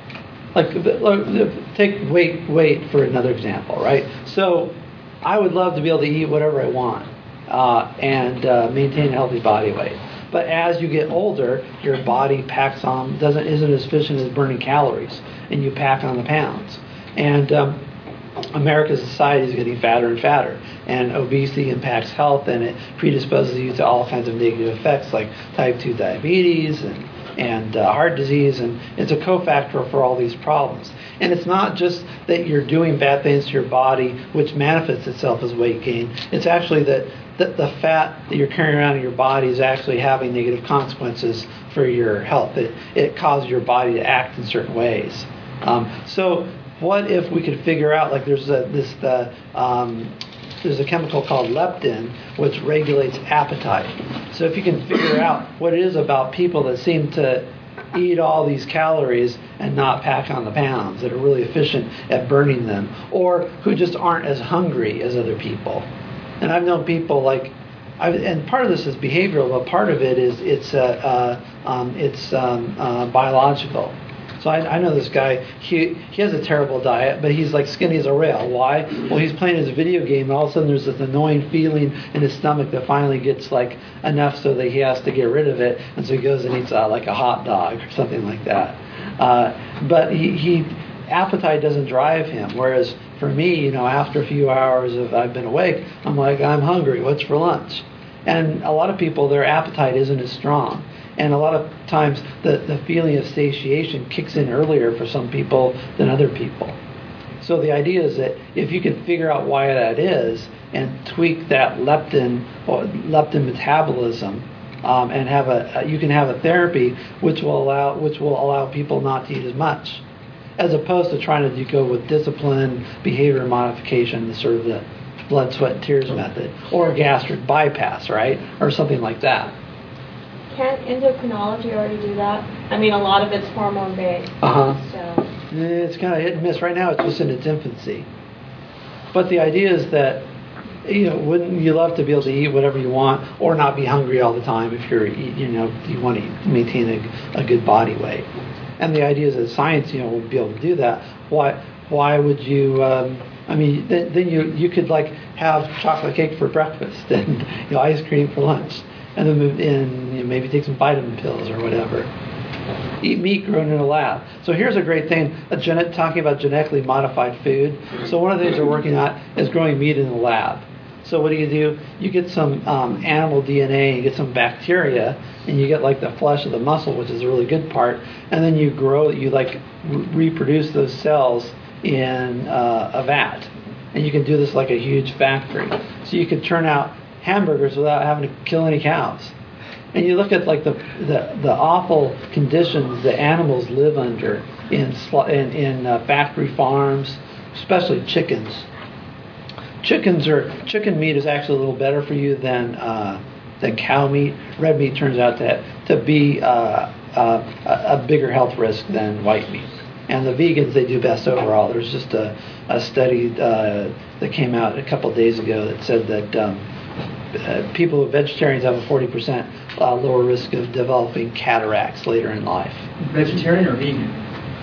Take weight for another example, right? So I would love to be able to eat whatever I want and maintain a healthy body weight. But as you get older, your body packs on, isn't as efficient as burning calories, and you pack on the pounds. And America's society is getting fatter and fatter, and obesity impacts health, and it predisposes you to all kinds of negative effects like type 2 diabetes and heart disease, and it's a cofactor for all these problems. And it's not just that you're doing bad things to your body, which manifests itself as weight gain. It's actually that the fat that you're carrying around in your body is actually having negative consequences for your health. It causes your body to act in certain ways. So what if we could figure out, like there's a chemical called leptin, which regulates appetite. So if you can figure out what it is about people that seem to eat all these calories and not pack on the pounds, that are really efficient at burning them, or who just aren't as hungry as other people. And I've known people like and part of this is behavioral, but part of it is it's biological. So I know this guy. He has a terrible diet, but he's like skinny as a rail. Why? Well, he's playing his video game, and all of a sudden there's this annoying feeling in his stomach that finally gets like enough so that he has to get rid of it, and so he goes and eats like a hot dog or something like that. But he appetite doesn't drive him. Whereas for me, after a few hours of I've been awake, I'm like, I'm hungry. What's for lunch? And a lot of people, their appetite isn't as strong. And a lot of times the feeling of satiation kicks in earlier for some people than other people. So the idea is that if you can figure out why that is and tweak that leptin metabolism, and you can have a therapy which will allow people not to eat as much, as opposed to trying to go with discipline, behavior modification, the sort of the blood, sweat, and tears method, or a gastric bypass, right, or something like that. Can't endocrinology already do that? I mean, a lot of it's hormone based. So. It's kind of hit and miss. Right now, it's just in its infancy. But the idea is that, wouldn't you love to be able to eat whatever you want or not be hungry all the time if you want to maintain a good body weight? And the idea is that science, will be able to do that. Why would you? Then you could have chocolate cake for breakfast and ice cream for lunch. And then move in, maybe take some vitamin pills or whatever. Eat meat grown in a lab. So here's a great thing, talking about genetically modified food. So one of the things we're working on is growing meat in the lab. So what do? You get some animal DNA, you get some bacteria, and you get the flesh of the muscle, which is a really good part, and then you reproduce those cells in a vat. And you can do this like a huge factory. So you can turn out hamburgers without having to kill any cows. And you look at the awful conditions that animals live under in factory farms, especially chickens. Chicken meat is actually a little better for you than cow meat. Red meat turns out to be a bigger health risk than white meat. And the vegans, they do best overall. There's just a study that came out a couple of days ago that said that vegetarians have a 40% lower risk of developing cataracts later in life. Vegetarian or vegan?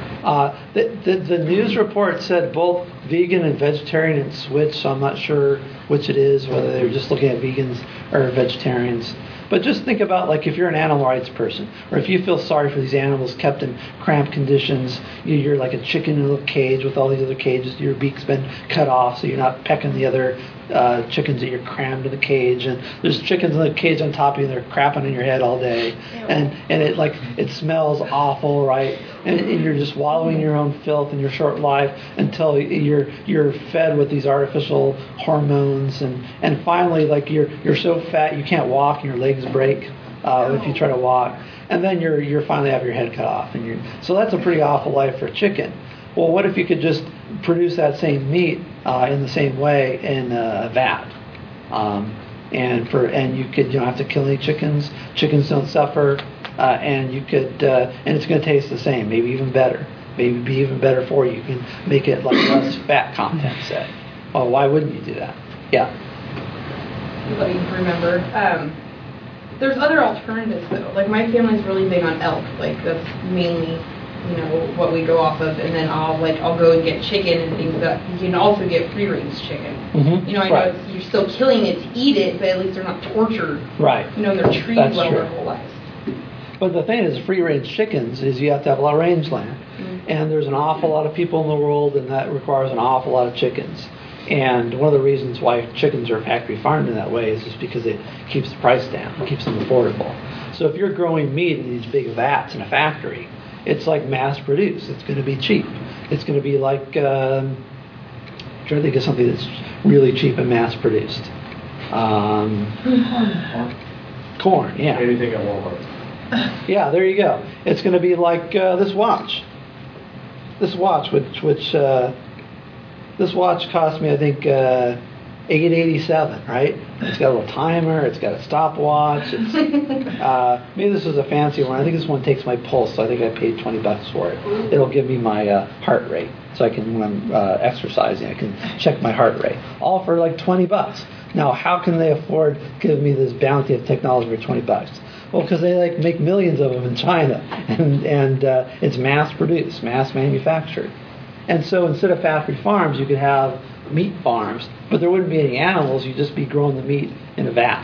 The news report said both vegan and vegetarian and switched, so I'm not sure which it is, whether they're just looking at vegans or vegetarians. But just think about if you're an animal rights person, or if you feel sorry for these animals kept in cramped conditions, you're like a chicken in a little cage with all these other cages, your beak's been cut off so you're not pecking the other chickens that you're crammed in the cage, and there's chickens in the cage on top of you and they're crapping in your head all day, and it smells awful, right? And you're just wallowing in your own filth in your short life until you're fed with these artificial hormones, and finally you're so fat you can't walk and your legs break if you try to walk, and then you're finally have your head cut off, so that's a pretty awful life for a chicken. Well, what if you could just produce that same meat in the same way in a vat, and you don't have to kill any chickens. Chickens don't suffer, and you could, and it's going to taste the same, maybe even better. Maybe be even better for you. You can make it less fat content, say. Well, why wouldn't you do that? Yeah. Let me remember. There's other alternatives though. My family's really big on elk. That's mainly what we go off of, and then I'll go and get chicken and things that you can also get free range chicken. Mm-hmm. I know you're still killing it to eat it, but at least they're not tortured. Right. They're treated well their whole lives. But the thing is, free range chickens is you have to have a lot of rangeland, and there's an awful lot of people in the world, and that requires an awful lot of chickens. And one of the reasons why chickens are factory farmed in that way is just because it keeps the price down, it keeps them affordable. So if you're growing meat in these big vats in a factory, it's mass produced. It's going to be cheap. It's going to be trying to think of something that's really cheap and mass produced. Corn, yeah. Anything at Walmart. Yeah, there you go. It's going to be like this watch. This watch, which this watch cost me, I think, 887, right? It's got a little timer. It's got a stopwatch. It's, maybe this was a fancy one. I think this one takes my pulse, so I think I paid $20 for it. It'll give me my heart rate, so I can, when I'm exercising, I can check my heart rate. All for like $20. Now, how can they afford to give me this bounty of technology for $20? Well, because they like make millions of them in China, and it's mass produced, mass manufactured. And so instead of factory farms, you could have meat farms, but there wouldn't be any animals. You'd just be growing the meat in a vat.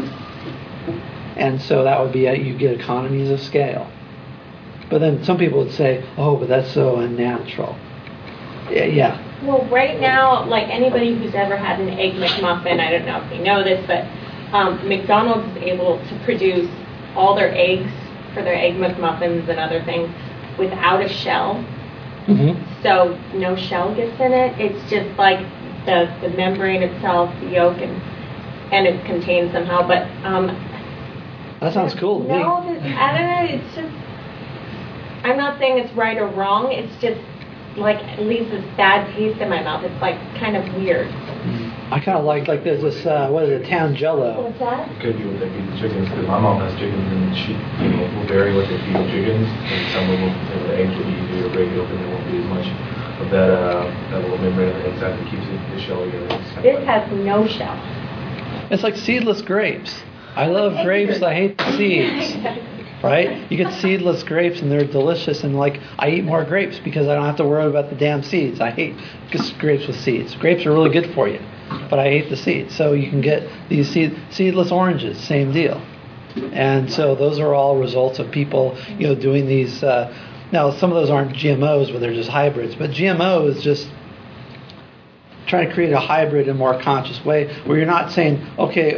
And so that would be you get economies of scale. But then some people would say, oh, but that's so unnatural. Yeah. Well, right now, like anybody who's ever had an Egg McMuffin, I don't know if you know this, but McDonald's is able to produce all their eggs for their Egg McMuffins and other things without a shell. Mm-hmm. So no shell gets in it. It's just like the membrane itself, the yolk, and it's contained somehow. But that sounds cool to me. No, I don't know. It's just, I'm not saying it's right or wrong. It's just like it leaves this bad taste in my mouth. It's like kind of weird. I kind of like there's this what is it, Tangelo. What's that? It could be what they feed the chickens, because my mom has chickens, and she will vary what they feed the chickens, and some of them, the eggs will be easier to break open. There won't be as much of that little membrane on the inside that keeps the shell together. This has no shell. It's like seedless grapes. I love grapes. I hate the seeds. Right? You get seedless grapes and they're delicious, and like I eat more grapes because I don't have to worry about the damn seeds. I hate grapes with seeds. Grapes are really good for you, but I hate the seeds. So you can get these seedless oranges, same deal. And so those are all results of people, doing these. Now some of those aren't GMOs, but they're just hybrids. But GMO is just trying to create a hybrid in a more conscious way, where you're not saying, okay,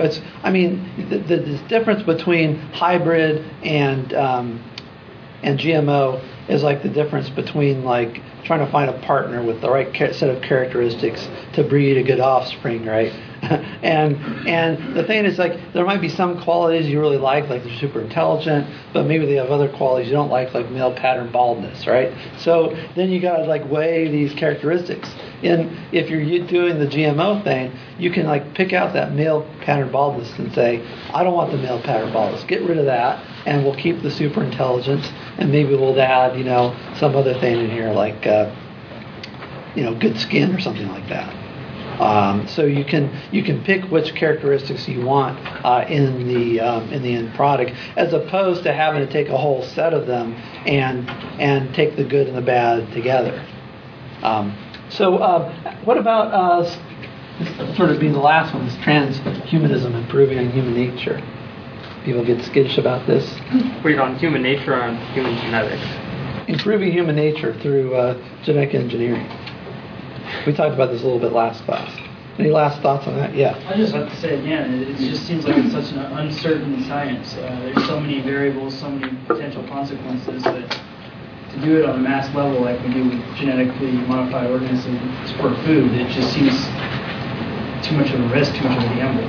the difference between hybrid and GMO is like the difference between like trying to find a partner with the right set of characteristics to breed a good offspring, right? and the thing is, like, there might be some qualities you really like they're super intelligent, but maybe they have other qualities you don't like male pattern baldness, right? So then you gotta like weigh these characteristics. And if you're doing the GMO thing, you can like pick out that male pattern baldness and say, I don't want the male pattern baldness. Get rid of that, and we'll keep the super intelligence, and maybe we'll add, some other thing in here like, good skin or something like that. So you can pick which characteristics you want in the end product, as opposed to having to take a whole set of them and take the good and the bad together. So what about sort of being the last one, is transhumanism, improving human nature? People get skittish about this. Wait, on human nature or on human genetics? Improving human nature through genetic engineering. We talked about this a little bit last class. Any last thoughts on that? Yeah. I just have to say again, it just seems like it's such an uncertain science. There's so many variables, so many potential consequences that to do it on a mass level like we do with genetically modified organisms for food, it just seems too much of a risk, too much of a gamble.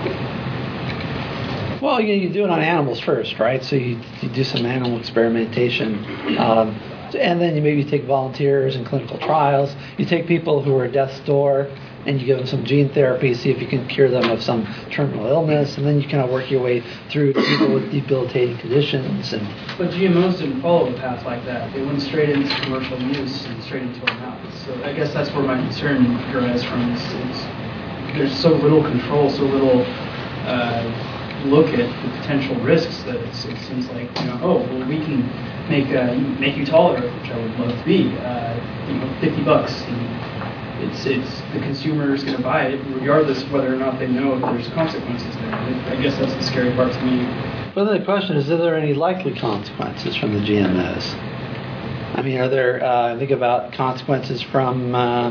Well, you do it on animals first, right? So you do some animal experimentation. And then you maybe take volunteers in clinical trials. You take people who are at death's door and you give them some gene therapy, see if you can cure them of some terminal illness, and then you kind of work your way through to people with debilitating conditions. But GMOs didn't follow the path like that. They went straight into commercial use and straight into our mouths. So I guess that's where my concern derives from. Is there's so little control, so little look at the potential risks that it seems like, we can make you taller, which I would love to be, $50. It's the consumer is going to buy it regardless of whether or not they know if there's consequences there. I guess that's the scary part to me. Well, then the question is there any likely consequences from the GMOs? I mean, are there, think about consequences from,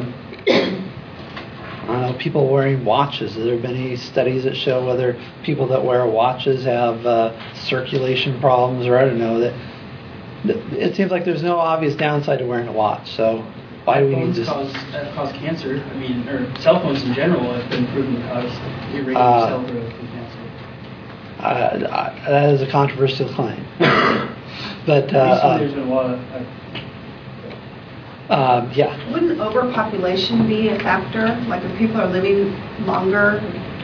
people wearing watches. Have there been any studies that show whether people that wear watches have circulation problems, or I don't know, that it seems like there's no obvious downside to wearing a watch, so why do we need this? Cause cancer. I mean, or cell phones in general have been proven to cause irregular cell growth and cancer. That is a controversial claim. But there's been a lot of. Yeah. Wouldn't overpopulation be a factor? Like if people are living longer?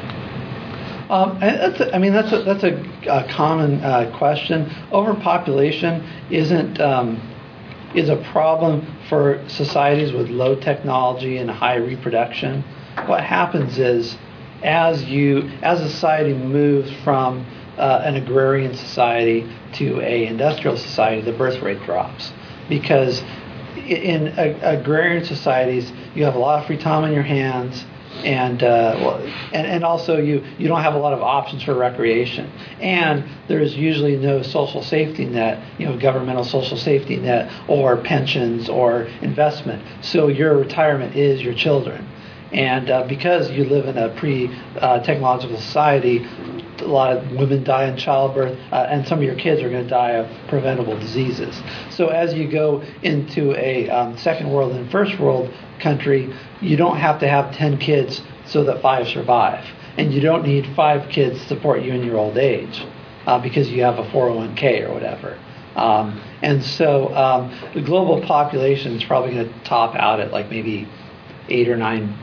That's a common question. Overpopulation is a problem for societies with low technology and high reproduction. What happens is, as a society moves from an agrarian society to a industrial society, the birth rate drops, because in agrarian societies you have a lot of free time on your hands, and also you don't have a lot of options for recreation, and there's usually no social safety net, governmental social safety net or pensions or investment. So your retirement is your children, and because you live in a pre-technological society, a lot of women die in childbirth, and some of your kids are going to die of preventable diseases. So as you go into a second world and first world country, you don't have to have 10 kids so that 5 survive. And you don't need 5 kids to support you in your old age because you have a 401k or whatever. And so the global population is probably going to top out at like maybe 8 or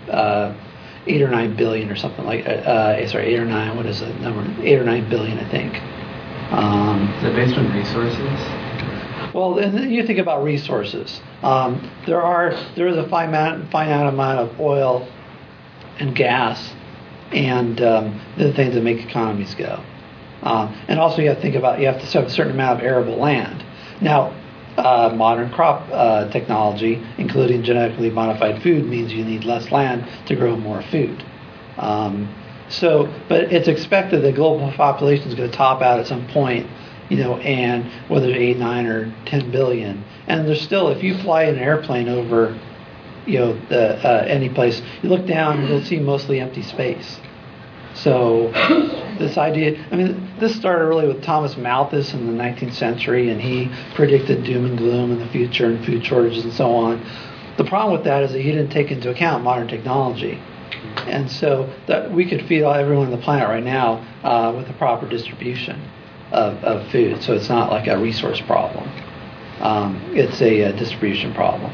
9 billion or something like 8 or 9, what is the number? 8 or 9 billion, I think. Is that based on resources? Well, and you think about resources. There is a finite amount of oil and gas and the things that make economies go. And also you have to think about, you have to have a certain amount of arable land. Now, modern crop technology, including genetically modified food, means you need less land to grow more food. But it's expected that global population is going to top out at some point, and whether it's 8, 9, or 10 billion. And there's still, if you fly in an airplane over, any place, you look down, you'll see mostly empty space. So this idea, this started really with Thomas Malthus in the 19th century, and he predicted doom and gloom in the future and food shortages and so on. The problem with that is that he didn't take into account modern technology. And so that we could feed everyone on the planet right now with a proper distribution of food. So it's not like a resource problem. It's a distribution problem.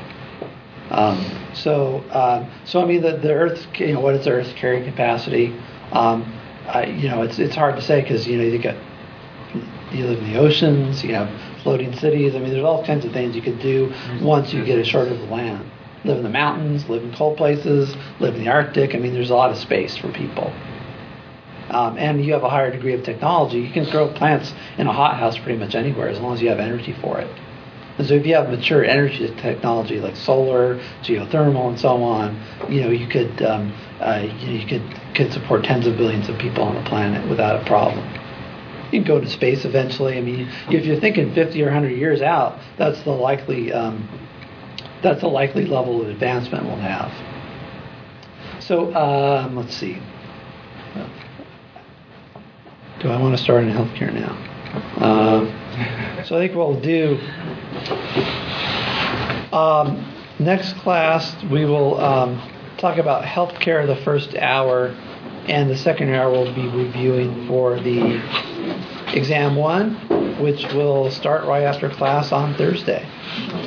The Earth's, what is the Earth's carrying capacity? It's hard to say because you live in the oceans, you have floating cities. There's all kinds of things you could do once you get a short of the land. Live in the mountains, live in cold places, live in the Arctic. There's a lot of space for people. And you have a higher degree of technology. You can grow plants in a hothouse pretty much anywhere as long as you have energy for it. And so if you have mature energy technology like solar, geothermal, and so on, you could support tens of billions of people on the planet without a problem. You can go to space eventually. If you're thinking 50 or 100 years out, that's the likely level of advancement we'll have. So let's see. Do I want to start in healthcare now? So I think what we'll do, next class we will talk about healthcare the first hour, and the second hour we'll be reviewing for the exam 1, which will start right after class on Thursday.